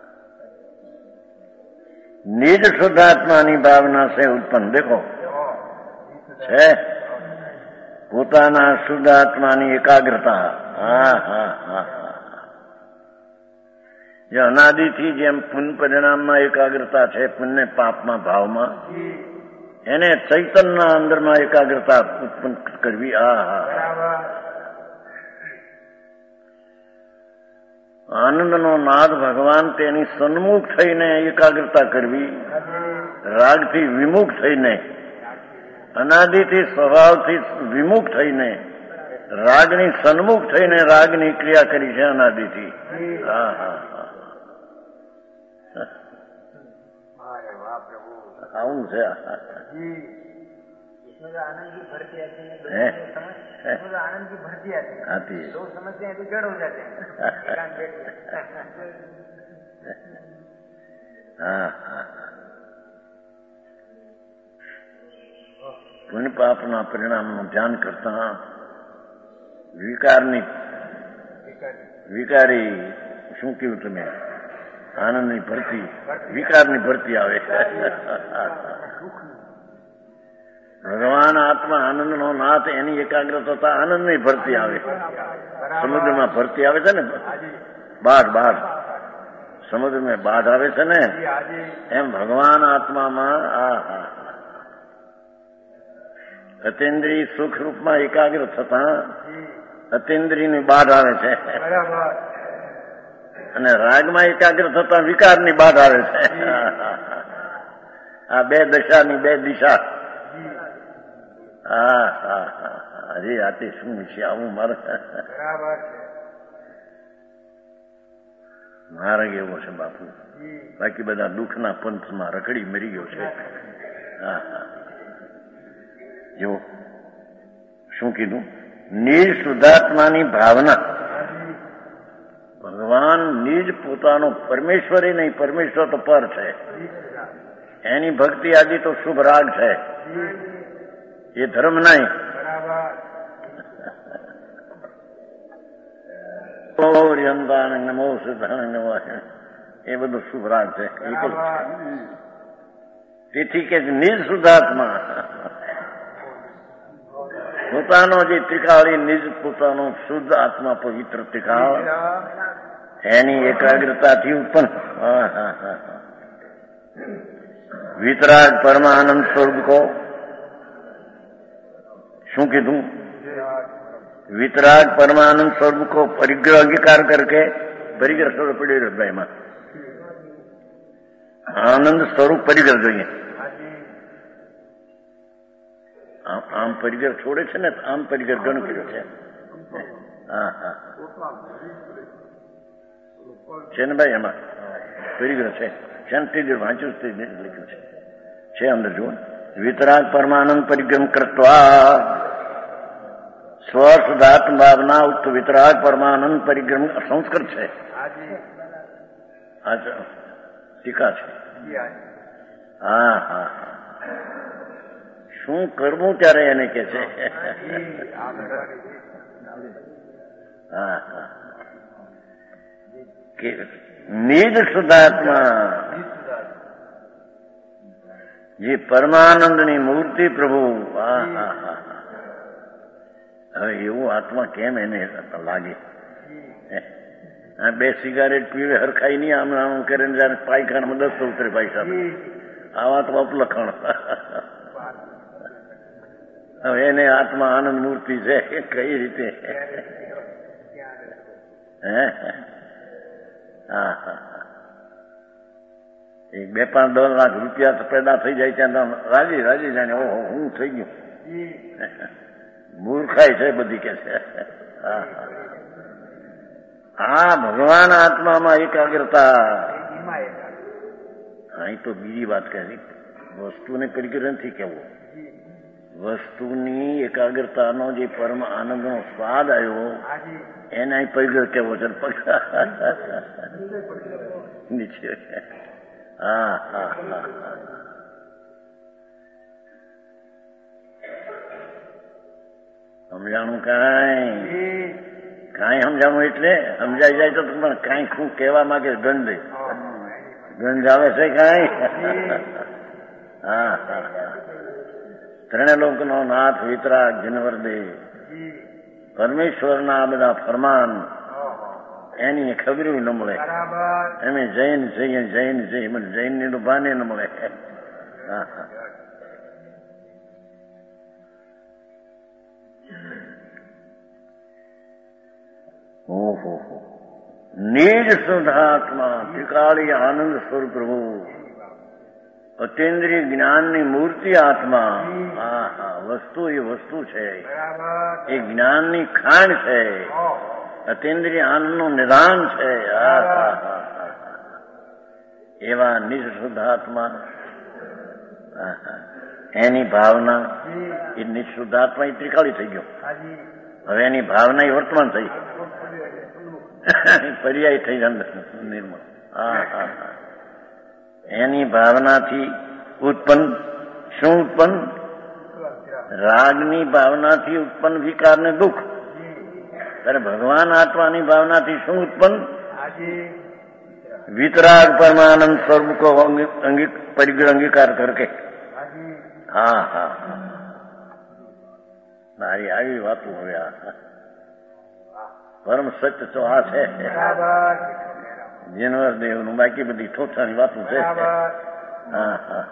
નિજ શુદ્ધાત્માની ભાવના સે ઉત્પન્ન. દેખો છે પોતાના શુદ્ધાત્માની એકાગ્રતા. હા હા હા હા, જે અનાદિથી જેમ પુણ્ય પરિણામમાં એકાગ્રતા છે, પુણ્ય પાપમાં ભાવમાં, એને ચૈતનના અંદરમાં એકાગ્રતા ઉત્પન્ન કરવી. આ હા, આનંદનો નાદ ભગવાન તેની સન્મુખ થઈને એકાગ્રતા કરવી, રાગથી વિમુખ થઈને, અનાદિથી સ્વભાવથી વિમુખ થઈને, રાગની સન્મુખ થઈને રાગની ક્રિયા કરી છે અનાદિથી. હા હા હા, આવું છે. आनंद की भरती आती है, है? समझ आनंद की भरती आती है, आती है, लोग समझते हैं तो जड़ हो जाते हैं. हाँ हाँ, પુણ્ય પાપના પરિણામનું ધ્યાન કરતા વિકારની વિકારી શું કહ્યું તમે? આનંદની ભરતી, વિકારની ભરતી આવે. ભગવાન આત્મા આનંદનો નાથ, એની એકાગ્રતા આનંદની ભરતી આવે. સમુદ્રમાં ભરતી આવે છે ને, બાઢ બાઢ સમુદ્રમાં બાઢ આવે છે ને, એમ ભગવાન આત્મામાં આ હા અતિન્દ્રિય સુખ રૂપમાં એકાગ્ર થતા અતિન્દ્રિયની બાઢ આવે છે, અને રાગમાં એકાગ્ર થતા વિકારની બાઢ આવે છે. આ બે દશાની બે દિશા. હા હા હા, હજી આથી શું છે આવું મારે માર્ગ એવો છે બાપુ. બાકી બધા દુઃખના પંથમાં રખડી મરી ગયો છે. હા હા, જો શું કીધું? નિજ શુદ્ધાત્માની ભાવના. ભગવાન નિજ પોતાનો પરમેશ્વરી નહીં, પરમેશ્વર તો પર છે, એની ભક્તિ આદિ તો શુભ રાગ છે, એ ધર્મ નહીં. નમો સિદ્ધાન એ બધું શુભ રાગ છે. તેથી કે નિજ શુદ્ધાત્મા પોતાનો જે ત્રિકાળી નિજ પોતાનો શુદ્ધ આત્મા પવિત્ર ત્રિકાળ, એની એકાગ્રતાથી ઉત્પન્ન વિતરાગ પરમાનંદ સ્વરૂપ કો શું કીધું? વિતરાગ પરમાનંદ સ્વરૂપ કો પરિગ્રહ અંગીકાર કરકે, પરિગ્રહ સ્વરૂપ પડ્યો ભાઈમાં આનંદ સ્વરૂપ પરિગ્રહ જોઈએ. આમ પરિગ્રહ છોડે છે ને, આમ પરિગ્રહ ગણ કર્યો છે. હા હા છે ને ભાઈ, એમાં પરિગ્રહ છે. શાંતિ વાંચ્યું લખ્યું છે, છે અંદર જુઓ. વિતરાગ પરમાનંદ પરિગ્રહ કરતા સ્વશુદ્ધાત્મ ભાવના ઉક્ત વિતરાગ પરમાનંદ પરિગ્રહ સંસ્કૃત છે. આ ટીકા છે. હા હા શું કરવું ત્યારે એને કે છે. હા હા કે નિજ શુદ્ધાત્મા જે પરમાનંદની મૂર્તિ પ્રભુ. હા હા હા હવે એવું આત્મા કેમ એને લાગે? આ બે સિગારેટ પીવે હરખાઈ નહીં, આમ આમ કરીને જયારે પાયખાનામાં દસ ઉતરે પૈસા, આવા તો અપલખણ. હવે એને આત્મા આનંદ મૂર્તિ છે કઈ રીતે? હે હા હા એક બે પાંચ દસ લાખ રૂપિયા પેદા થઈ જાય ત્યાં રાજી રાજી જાય. ઓહો હું થઈ ગયું. મૂર્ખાઈ છે બધી કે છે. હા ભગવાન આત્મામાં એકાગ્રતા. અહીં તો બીજી વાત કરી, વસ્તુને પરિગ્રહ નથી કેવો, વસ્તુની એકાગ્રતાનો જે પરમ આનંદનો સ્વાદ આવ્યો એને અહીં પરિગ્રહ કેવો છે. નીચે હા હા હા સમજાણું કાંઈ કાંઈ સમજાણું એટલે સમજાઈ જાય તો પણ કાંઈ શું કહેવા માંગે? ગંધ ગંધ આવે છે કાંઈ? હા હા ત્રણે લોકનો નાથ વિતરાગ જનવરદે પરમેશ્વરના આ બધા ફરમાન એની ખબર્યું ન મળે. એમ જૈન જઈએ જૈન જઈ મને જૈન ની ભાને ન મળે. હા હા ઓહો નિજ શુદ્ધાત્મા ત્રિકાળી આનંદ સ્વરૂપ પ્રભુ અતેન્દ્રિય જ્ઞાનની મૂર્તિ આત્મા. હા હા વસ્તુ એ વસ્તુ છે, એ જ્ઞાનની ખાંડ છે, અતેન્દ્રિય આનંદનું નિદાન છે. એવા નિજ શુદ્ધાત્મા એની ભાવના એ નિજ શુદ્ધાત્મા એ ત્રિકાળી થઈ ગયો. હવે એની ભાવના એ વર્તમાન થઈ, પર્યાય થઈ જાય નિર્મળ. હા હા હા એની ભાવનાથી ઉત્પન્ન શું ઉત્પન્ન? રાગની ભાવનાથી ઉત્પન્ન વિકાર ને દુઃખ. ત્યારે ભગવાન આત્માની ભાવનાથી શું ઉત્પન્ન? વિતરાગ પરમાનંદ સ્વરૂપ કો પરિગ્રહ અંગીકાર કરકે. હા હા મારી આવી વાતો હવે આ પરમ સત્ય તો આ છે જનવર દેવ નું. બાકી બધી ઠોઠાની વાતો છે. હા હા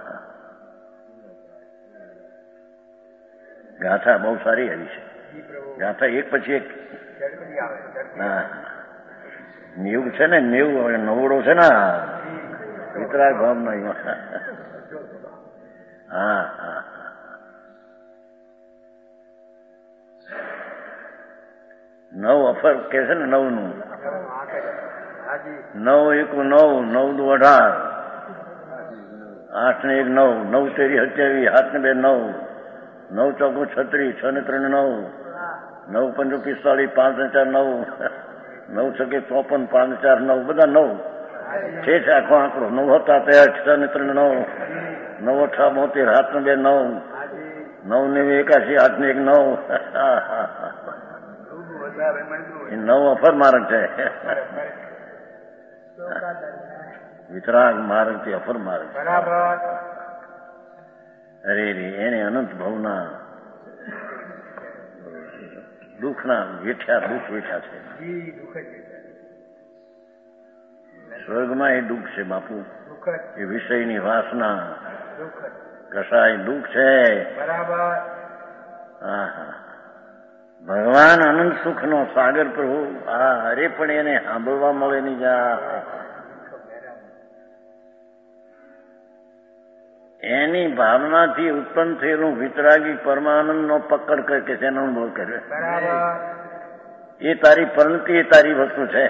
ગાથા બહુ સારી આવી છે. ગાથા એક પછી એક. હા નેવું છે ને, નેવું નવડો છે ને વિતરાગ ભાવનો. હા હા નવ અફર કે છે ને, નવ નું નવ એક નવ, નવ દુ અઢાર, આઠ ને એક નવ, નવ તેરી સત્યાવીસ, આઠ ને બે નવ, નવ ચોકું છત્રીસ, છ ને ત્રણ નવ, નવ પંજો પિસ્તાળીસ, પાંચ ને ચાર નવ, નવ છકે ચોપન, પાંચ ચાર નવ, બધા નવ છે છે આખો આંકડો. નવ હતા તેર, છ ને ત્રણ નવ, નવ અઠા બોતેર, આઠ ને બે નવ, નવ ને એકાશી, આઠ ને એક નવ. એ નવ અફર માર્ગ છે. વિતરાગ માર્ગ થી અફર માર્ગ. અરે રે એને અનંત ભવના દુઃખના વેઠ્યા દુઃખ વેઠ્યા છે. સ્વર્ગમાં એ દુઃખ છે બાપુ, એ વિષયની વાસના કસાય દુઃખ છે. હા હા ભગવાન આનંદ સુખ નો સાગર પ્રભુ. હા અરે પણ એને સાંભળવા મળે નહીં. જા એની ભાવનાથી ઉત્પન્ન થયેલું વિતરાગી પરમાનંદ નો પકડ કરકે તેનો અનુભવ કર્યો. એ તારી પરણતી એ તારી વસ્તુ છે.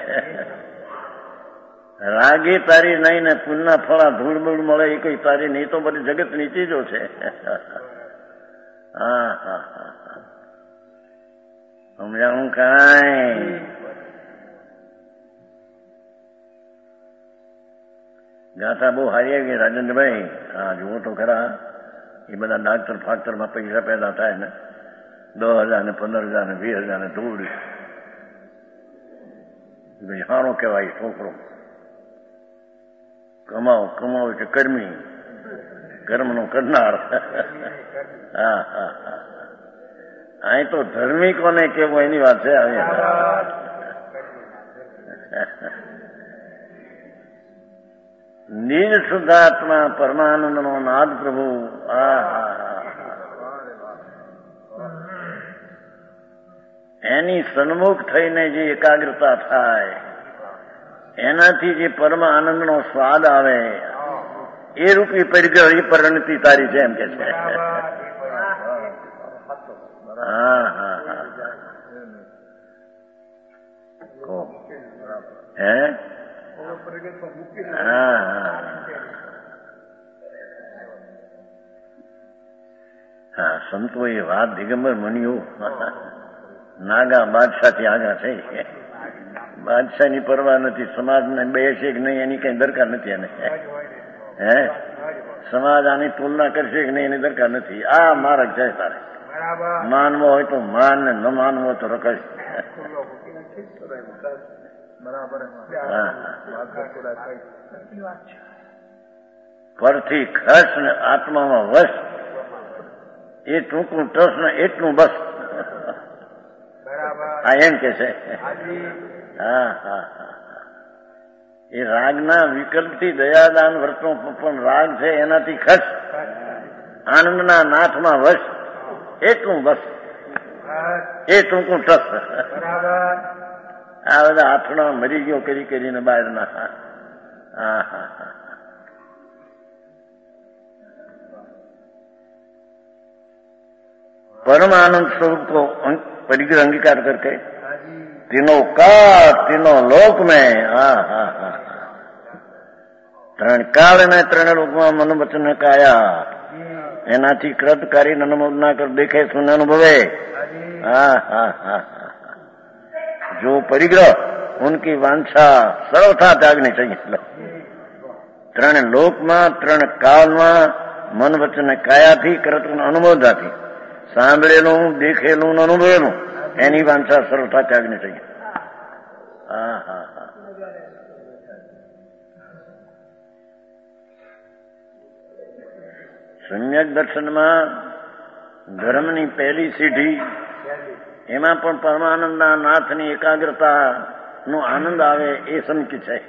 રાગે તારી નહીં ને પુનના ફળા ધૂળ મૂળ મળે એ કઈ તારી નહીં, તો બધી જગત ની ચીજો છે. હા હા હા સમજાણું કાંઈ? ગાથા બહુ હારી આવી રાજેન્દ્રભાઈ. હા જુઓ તો ખરા, એ બધા ડાક્ટર ફાક્ટરમાં પૈસા પેદા થાય ને દસ હજાર ને પંદર હજાર ને વીસ હજાર ને ધૂળ. સારો કહેવાય છોકરો. કમાવો કમાવો કે કર્મી, કર્મનો કરનાર. હા હા હા. અહીં તો ધર્મી કોને કેવું એની વાત છે. નિજ શુદ્ધાત્મા પરમાનંદ નો નાદ પ્રભુ. આ એની સન્મુખ થઈને જે એકાગ્રતા થાય એનાથી જે પરમ આનંદનો સ્વાદ આવે એ રૂપી પરિગ્રહ પરિણતિ તારી છે એમ કે છે. હા હા હા. હે હા હા હા. સંતો એ વાત દિગંબર મણિયો નાગા બાદશાહ થી આગા થઈ. બાદશાહ ની પરવા નથી, સમાજને બે છે કે નહીં એની કઈ દરકાર નથી એને. હે સમાજ આની તુલના કરશે કે નહીં એની દરકાર નથી. આ માર્ગ છે તારે. માનવો હોય તો માન ને ન માનવો હોય તો રકશ. પરથી ખસ ને આત્મામાં વસ, એ ટૂંકું ટસ ને એટલું બસ. આ એમ કે છે. હા હા હા. એ રાગના વિકલ્પથી દયાદાન વર્તનો પણ રાગ છે એનાથી ખસ, આનંદના નાથમાં વસ એટલું બસ, એ ટૂંકું ટસ. આ બધા આથણા મરી ગયો કરી કરીને બહારના. હા હા હા. परम आनंद स्वरूप को परिग्रह अंगीकार करके तीनों काल तीनों लोक में हा हा हा ત્રણ કાળ ને ત્રણ લોકમાં મન વચન કાયા એનાથી કૃત કરી નનમોદના કર દેખે સુન અનુભવે. હા હા હા. जो परिग्रह उनकी वांछा सर्वथा त्यागनी चाहिए. ત્રણ લોકમાં ત્રણ કાળમાં મન વચન કાયાથી કૃત અનુમોદાથી સાંભળેલું દેખેલું અનુભવેલું એની વાંછા સરળતા ત્યાગની થઈ. હા હા હા. સમ્યક દર્શનમાં ધર્મની પહેલી સીઢી એમાં પણ પરમાનંદના નાથની એકાગ્રતા નો આનંદ આવે એ સમકી છે.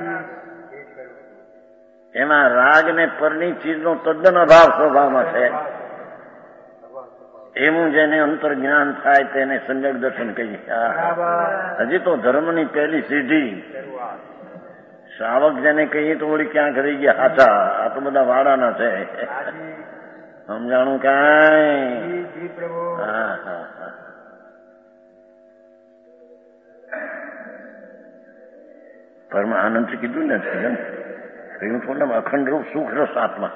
એમાં રાગ ને પરની ચીજનો તદ્દન અભાવ સ્વભાવમાં છે. એવું જેને અંતર જ્ઞાન થાય તેને સમ્યક દર્શન કહીએ. હજી તો ધર્મની પહેલી સીધી શ્રાવક જેને કહીએ તો વળી ક્યાંક રહી ગયા હાથા. આ તો બધા વાડાના છે. સમજાણું કાંઈ? હા હા હા. પરમ આનંદ કીધું ને કહ્યું થોડા અખંડ રૂપ સુખ રસ આત્મા.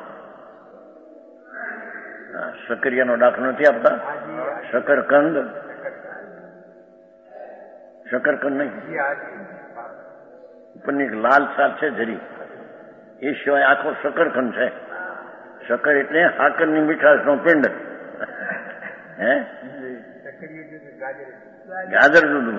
સકરિયાનો દાખલો નથી આપતા? શકરકંદ. શકરકંદ નહીં, ઉપરની એક લાલ છાલ છે જરી, એ સિવાય આખો શકરકંદ છે. શકર એટલે હાકરની મીઠાશનો પિંડ. હે ગાજર જુદું,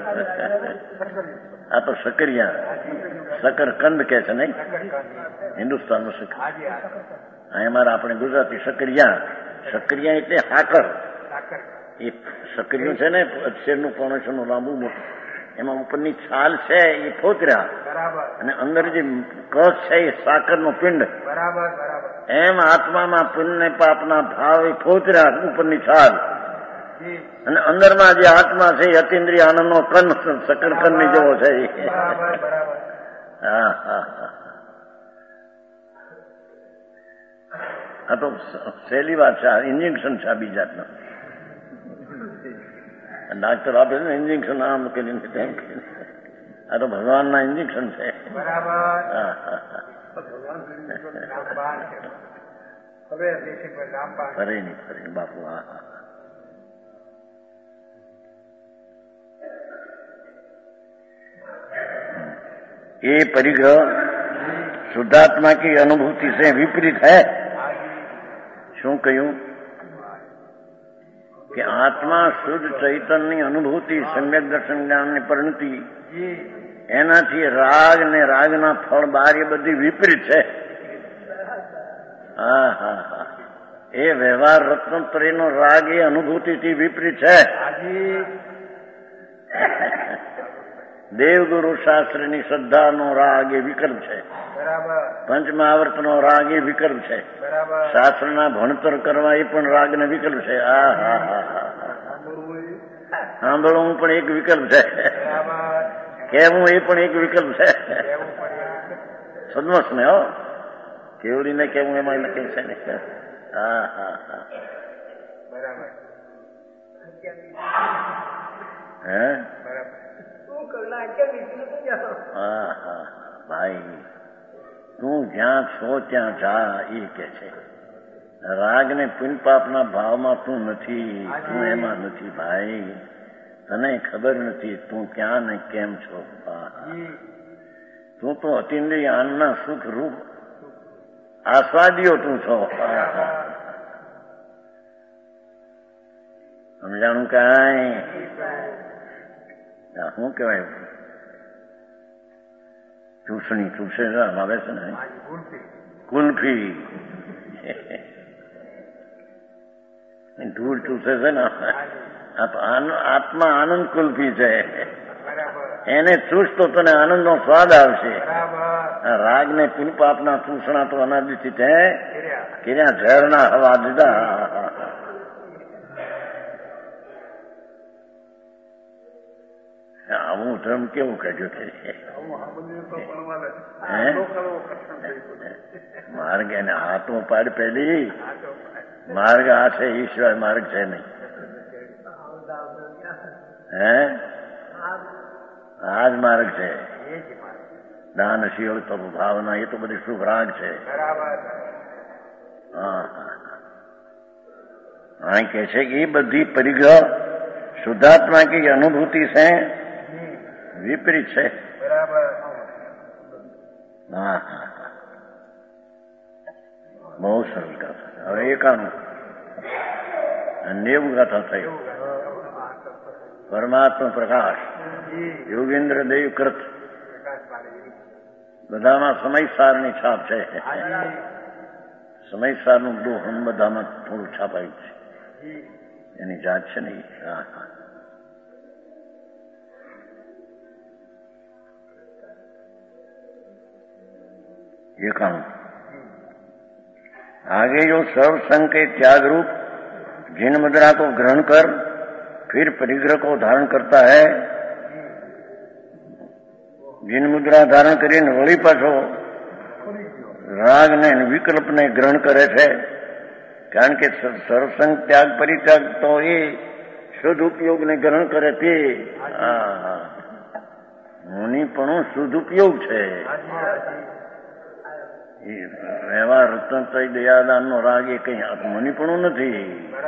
આ તો શકરિયા. શકરકંદ કે છે નહીં હિન્દુસ્તાનમાં. શકર અહીંયા મારા આપણે ગુજરાતી શકરિયા. શકરિયા એટલે હાકર. એ શકરિયું છે ને શેરનું પોણસનું લાંબુ મોટું, એમાં ઉપરની છાલ છે એ ફોતર્યા અને અંદર જે કસ છે એ સાકરનો પિંડ. એમ આત્મામાં પુણ્ય પાપના ભાવ એ ફોતર્યા ઉપરની છાલ, અને અંદરમાં જે આત્મા છે એ અતિન્દ્રિય આનંદનો કન શકરકંદ ની જેવો છે. હા હા હા. આ તો સહેલી વાત છે. ઇન્જેક્શન છે આ બીજાના. ડાક્ટર આપે છે ને ઇન્જેક્શન આમ કરીને તેમ કરીને. આ તો ભગવાનના ઇન્જેક્શન છે. ફરે નહીં ફરે બાપુ. હા હા. ये परिग्रह शुद्धात्मा की अनुभूति से विपरीत है। શું કહ્યું કે આત્મા શુદ્ધ ચૈતન્યની અનુભૂતિ સમ્યક દર્શન જ્ઞાનની પરિણતિ એનાથી રાગ ને રાગના ફળ બાર એ બધી વિપરીત છે. હા હા હા એ વ્યવહાર રત્નત્રયનો રાગ એ અનુભૂતિથી વિપરીત છે. દેવગુરુ શાસ્ત્રની શ્રદ્ધાનો રાગ એ વિકલ્પ છે. પંચમહાવર્તનો રાગ એ વિકલ્પ છે. શાસ્ત્રના ભણતર કરવા એ પણ રાગને વિકલ્પ છે. આ હા હા હા સાંભળવું પણ એક વિકલ્પ છે. કહેવું એ પણ એક વિકલ્પ છે. સદમસ ને હો કેવડીને કેવું એમાં લખેલ છે ને. હા હા હા હે હા હા ભાઈ તું જ્યાં છો ત્યાં જા એ કે છે. રાગ ને પુણ્યપાપના ભાવમાં તું નથી. તું એમાં નથી ભાઈ. તને ખબર નથી તું ક્યાં ને કેમ છો. તું તો અતિન્દ્રિય આનંદના સુખ રૂપ આસ્વાદીઓ તું છો. સમજાણું કાંઈ? શું કહેવાય ચૂસણી ચૂસે આવે છે ને કુલ્ફી ધૂળ ચૂસે છે ને આત્મા આનંદ કુલ્ફી છે. એને ચૂસ તો તને આનંદનો સ્વાદ આવશે. રાગ ને પુનપાપના ચૂસણા તો અનાદિથી તે કર્યા ઝેરના હવા દીધા. આવું ધર્મ કેવું કાઢ્યું છે. માર્ગ એને હાથમાં પાડ પેલી માર્ગ આ છે એ સિવાય માર્ગ છે નહીં. હે આ જ માર્ગ છે. દાન શીળ તો ભાવના એ તો બધી શુભ રાગ છે. હા હા કહે છે કે એ બધી પરિગ્રહ શુદ્ધાત્મા की अनुभूति से विपरीत છે. હા હા બહુ સરળ ગાથા. હવે એકાનું નેવું ગાથા થઈ. પરમાત્મા પ્રકાશ યોગેન્દ્ર દેવ કૃત બધામાં સમયસારની છાપ છે. સમયસારનું દોહન બધામાં થોડું છાપાયું છે. એની જાત છે ને. હા હા ये कहूं आगे जो सर्व संग के त्याग रूप जिन मुद्रा को ग्रहण कर फिर परिग्रह को धारण करता है. जिन मुद्रा धारण કરીને વળી પાછો રાગ ને વિકલ્પ ને ગ્રહણ કરે છે. કારણ કે સર્વસંગ ત્યાગ પરિત્યાગ તો એ શુદ્ધ ઉપયોગ ને ગ્રહણ કરે તે મુનિપણું શુદ્ધ ઉપયોગ છે. વ્યવહાર રત્નત્રય દયાદાન નો રાગ એ કઈ મુનિપણું નથી.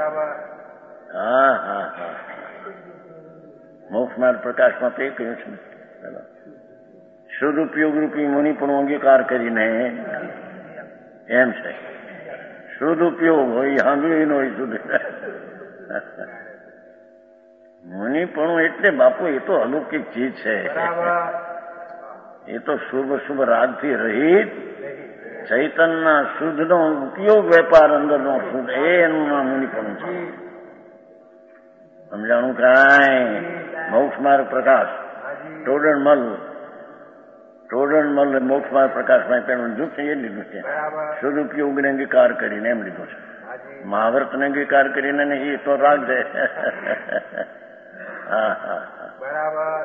હા હા હા મોક્ષ માર્ગ પ્રકાશમાં તો એ કહ્યું છે શુદ્ધ ઉપયોગ રૂપી મુનિપણું અંગીકાર કરીને એમ છે. શુદ્ધ ઉપયોગ હોય સાંભળ્યું ન હોય શુદ્ધ મુનિપણું એટલે બાપુ એ તો અલૌકિક ચીજ છે. એ તો શુભ શુભ રાગથી રહિત ચૈતનના શુદ્ધનો ઉપયોગ વેપાર અંદરનો શુદ્ધ એનું નામ મુનિપણું છે. સમજાણું કાંઈ? મોક્ષ માર્ગ પ્રકાશ ટોડણમલ ટોડણમલ મોક્ષ માર્ગ પ્રકાશમાં પેલું જૂથ એ લીધું છે. શુદ્ધ ઉપયોગને અંગીકાર કરીને એમ લીધું છે. મહાવર્તને અંગીકાર કરીને એ તો રાગ છે. હા હા બરાબર.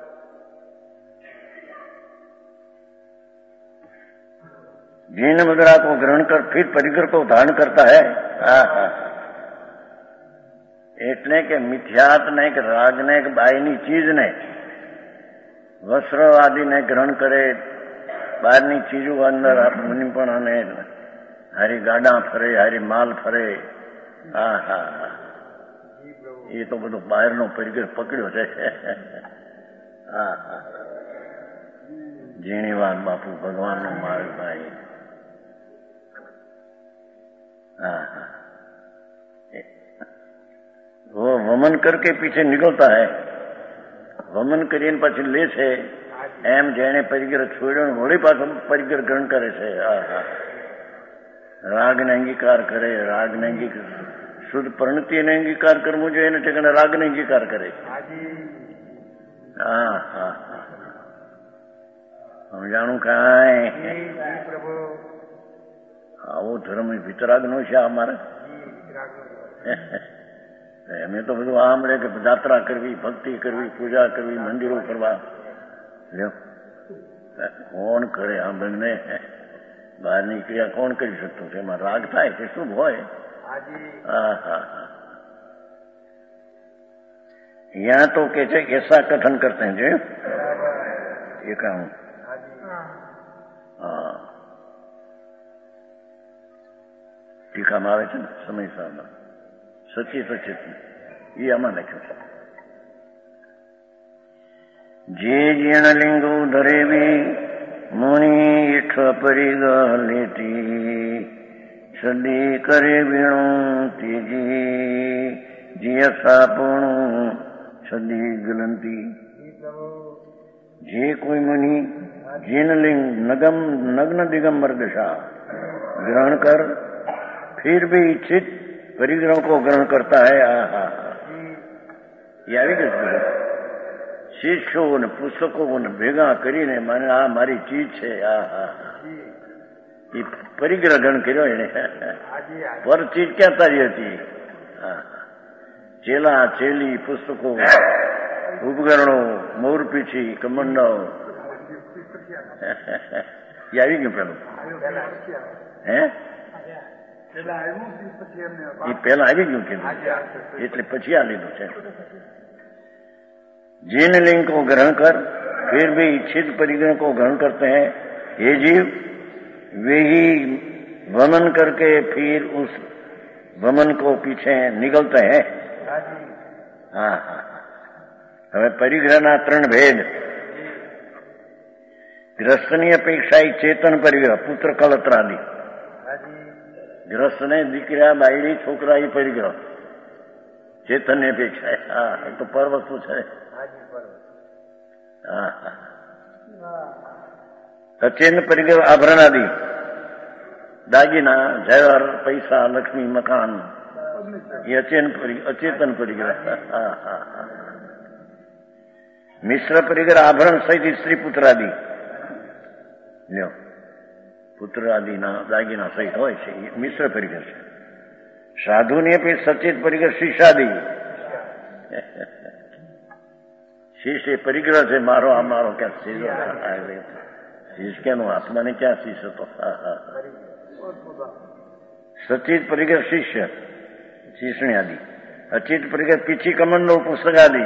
जिन मुद्रा को ग्रहण कर फिर परिग्रह को धारण करता है. હા હા એટલે કે મિથ્યાત ને કે રાગ ને કે બાયની ચીજ ને વસ્ત્ર આદિને ગ્રહણ કરે. બહારની ચીજો અંદર મુનિપણ અને હારી ગાડા ફરે હારી માલ ફરે. હા હા હા એ તો બધો બહારનો પરિગ્રહ પકડ્યો છે. હા હા जीणी बात बापू भगवान नो मार्ग भाई। हाँ हाँ, वो वमन करके पीछे निकलता है, वमन કરીને પછી લે છે એમ જેણે પરિગ્રહ છોડ્યો વળી પાછો પરિગ્રહ ગ્રહણ કરે છે। હા હા, રાગને અંગીકાર કરે, રાગને અંગીકાર શુદ્ધ પરિણતિને અંગીકાર કરવું જોઈએ એને ઠેકાણે રાગને અંગીકાર કરે। હા હા હા, સમજાણું કાંઈ? આવો ધર્મ વિતરાગનો છે અમારે। એમે તો બધું આમ રે કે જાત્રા કરવી, ભક્તિ કરવી, પૂજા કરવી, મંદિરો કરવા। લ્યો કોણ કરે આ બંને? બહારની ક્રિયા કોણ કરી શકતું છે? એમાં રાગ થાય કે શું હોય? હા હા હા, यहाँ तो के છે ऐसा कथन करते हैं जो ये कहूँ। हाँ, टीका में आवे છે ને સમય સારના સચિત સચિત એ આમાં લખ્યું છે। જે જીર્ણલિંગો ધરેવી મુનિ ઈઠ પરિગ લેતી સદી કરે વીણું તેજી જીય સાપણું સદી ગલંતી। જે કોઈ મુનિ જીર્ણલિંગ नगम नग्न दिगंबर दशा ग्रहण कर फिर भी इच्छित परिग्रह को ग्रहण करता है। आहा, ये આવી ગયું છે। શિષ્યો ને પુસ્તકોને ભેગા કરીને મને આ મારી ચીજ છે। આહા, એ પરિગ્રહ ગ્રહણ કર્યો એને। પર ચીજ ક્યાં તારી હતી? ચેલા ચેલી, પુસ્તકો, ઉપકરણો, મોરપીછી, કમંડળ, એ આવી ગયું પેલું? હે, એ પહેલા આવી ગયું કીધું એટલે પછી આ લીધું છે। जिन लिंग को ग्रहण कर फिर भी इच्छित परिग्रह को ग्रहण करते हैं, ये जीव वे ही वमन करके फिर उस वमन को पीछे निकलते हैं। हाँ हाँ, હવે પરિગ્રહના ત્રણ ભેદ। ગ્રસ્તની અપેક્ષા ચેતન પરિગ્રહ, પુત્ર કલત્રાદિ। ગ્રસ્તને દીકરા, બાયડી, છોકરા એ પરિગ્રહ ચેતનની અપેક્ષા। હા, એ તો પર વસ્તુ છે। હા હા, અચેતન પરિગ્રહ આભરણ આદિ, દાગીના, ઝેવર, પૈસા, લક્ષ્મી, મકાન, એ અચેતન અચેતન પરિગ્રહ। હા હા હા, મિશ્ર પરિગ્રહ આભરણ સહિત સ્ત્રી પુત્ર આદિ। લ્યો, પુત્ર આદિના દાગીના સહિત હોય છે એ મિશ્ર પરિગ્રહ છે। સાધુને પણ સચેત પરિગ્રહ શિષ્યાદિ। શીશ એ પરિગ્રહ છે મારો, આ મારો ક્યાં શીશ? શીશ ક્યાંનું? આત્માને ક્યાં શીશ હતો? સચિત પરિગ્રહ शिष्य શીષણી આદિ। અચિત પરિગ્રહ પીછી કમંડો પુસ્તક आदि।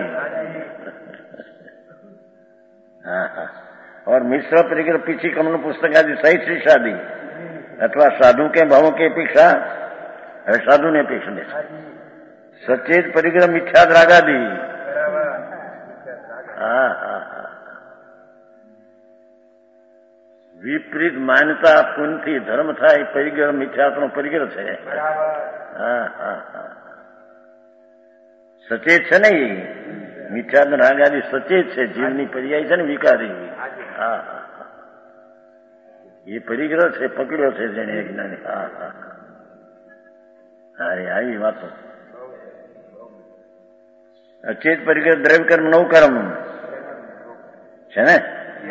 हाँ हाँ, और मिश्र परिग्रह पीछी कमंडो पुस्तक आदि सहित शिष्य आदि, अथवा साधु के भावों की अपेक्षा साधु ने अपेक्षा दे। सचेत परिग्रह मिथ्या राग आदि। हाँ हाँ हाँ, विपरीत मान्यता पुण्यથી ધર્મ થાય પરિગ્રહ મિથ્યાત્વનો પરિગ્રહ છે। હા હા હા, સચેત છે ને એ મિથ્યાત્વ રાગ આદि સચેત છે, જીવની પર્યાય છે ને વિકારી। હા હા, એ પરિગ્રહ છે, પકડ્યો છે જેને જ્ઞાની। હા હા હા, આવી વાતો। અચેત પરિગ્રહ દ્રવ્યકર્મ નવકર્મ છે ને?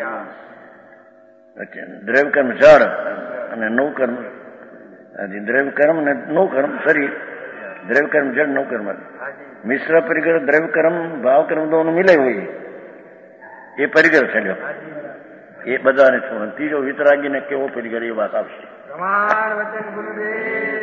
દ્રવ્યકર્મ જળ અને નવકર્મ, દ્રવ્યકર્મ અને નવકર્મ શરીર, દ્રવ્યકર્મ જળ નવકર્મ। મિશ્ર પરિગ્રહ દ્રવ્યકર્મ ભાવકર્મ દોનું મિલે હોય એ પરિગ્રહ છે। લ્યો, એ બધાને છોડ। ત્રીજો વિતરાગીને કેવો પરિગ્રહ એ વાત આવશે।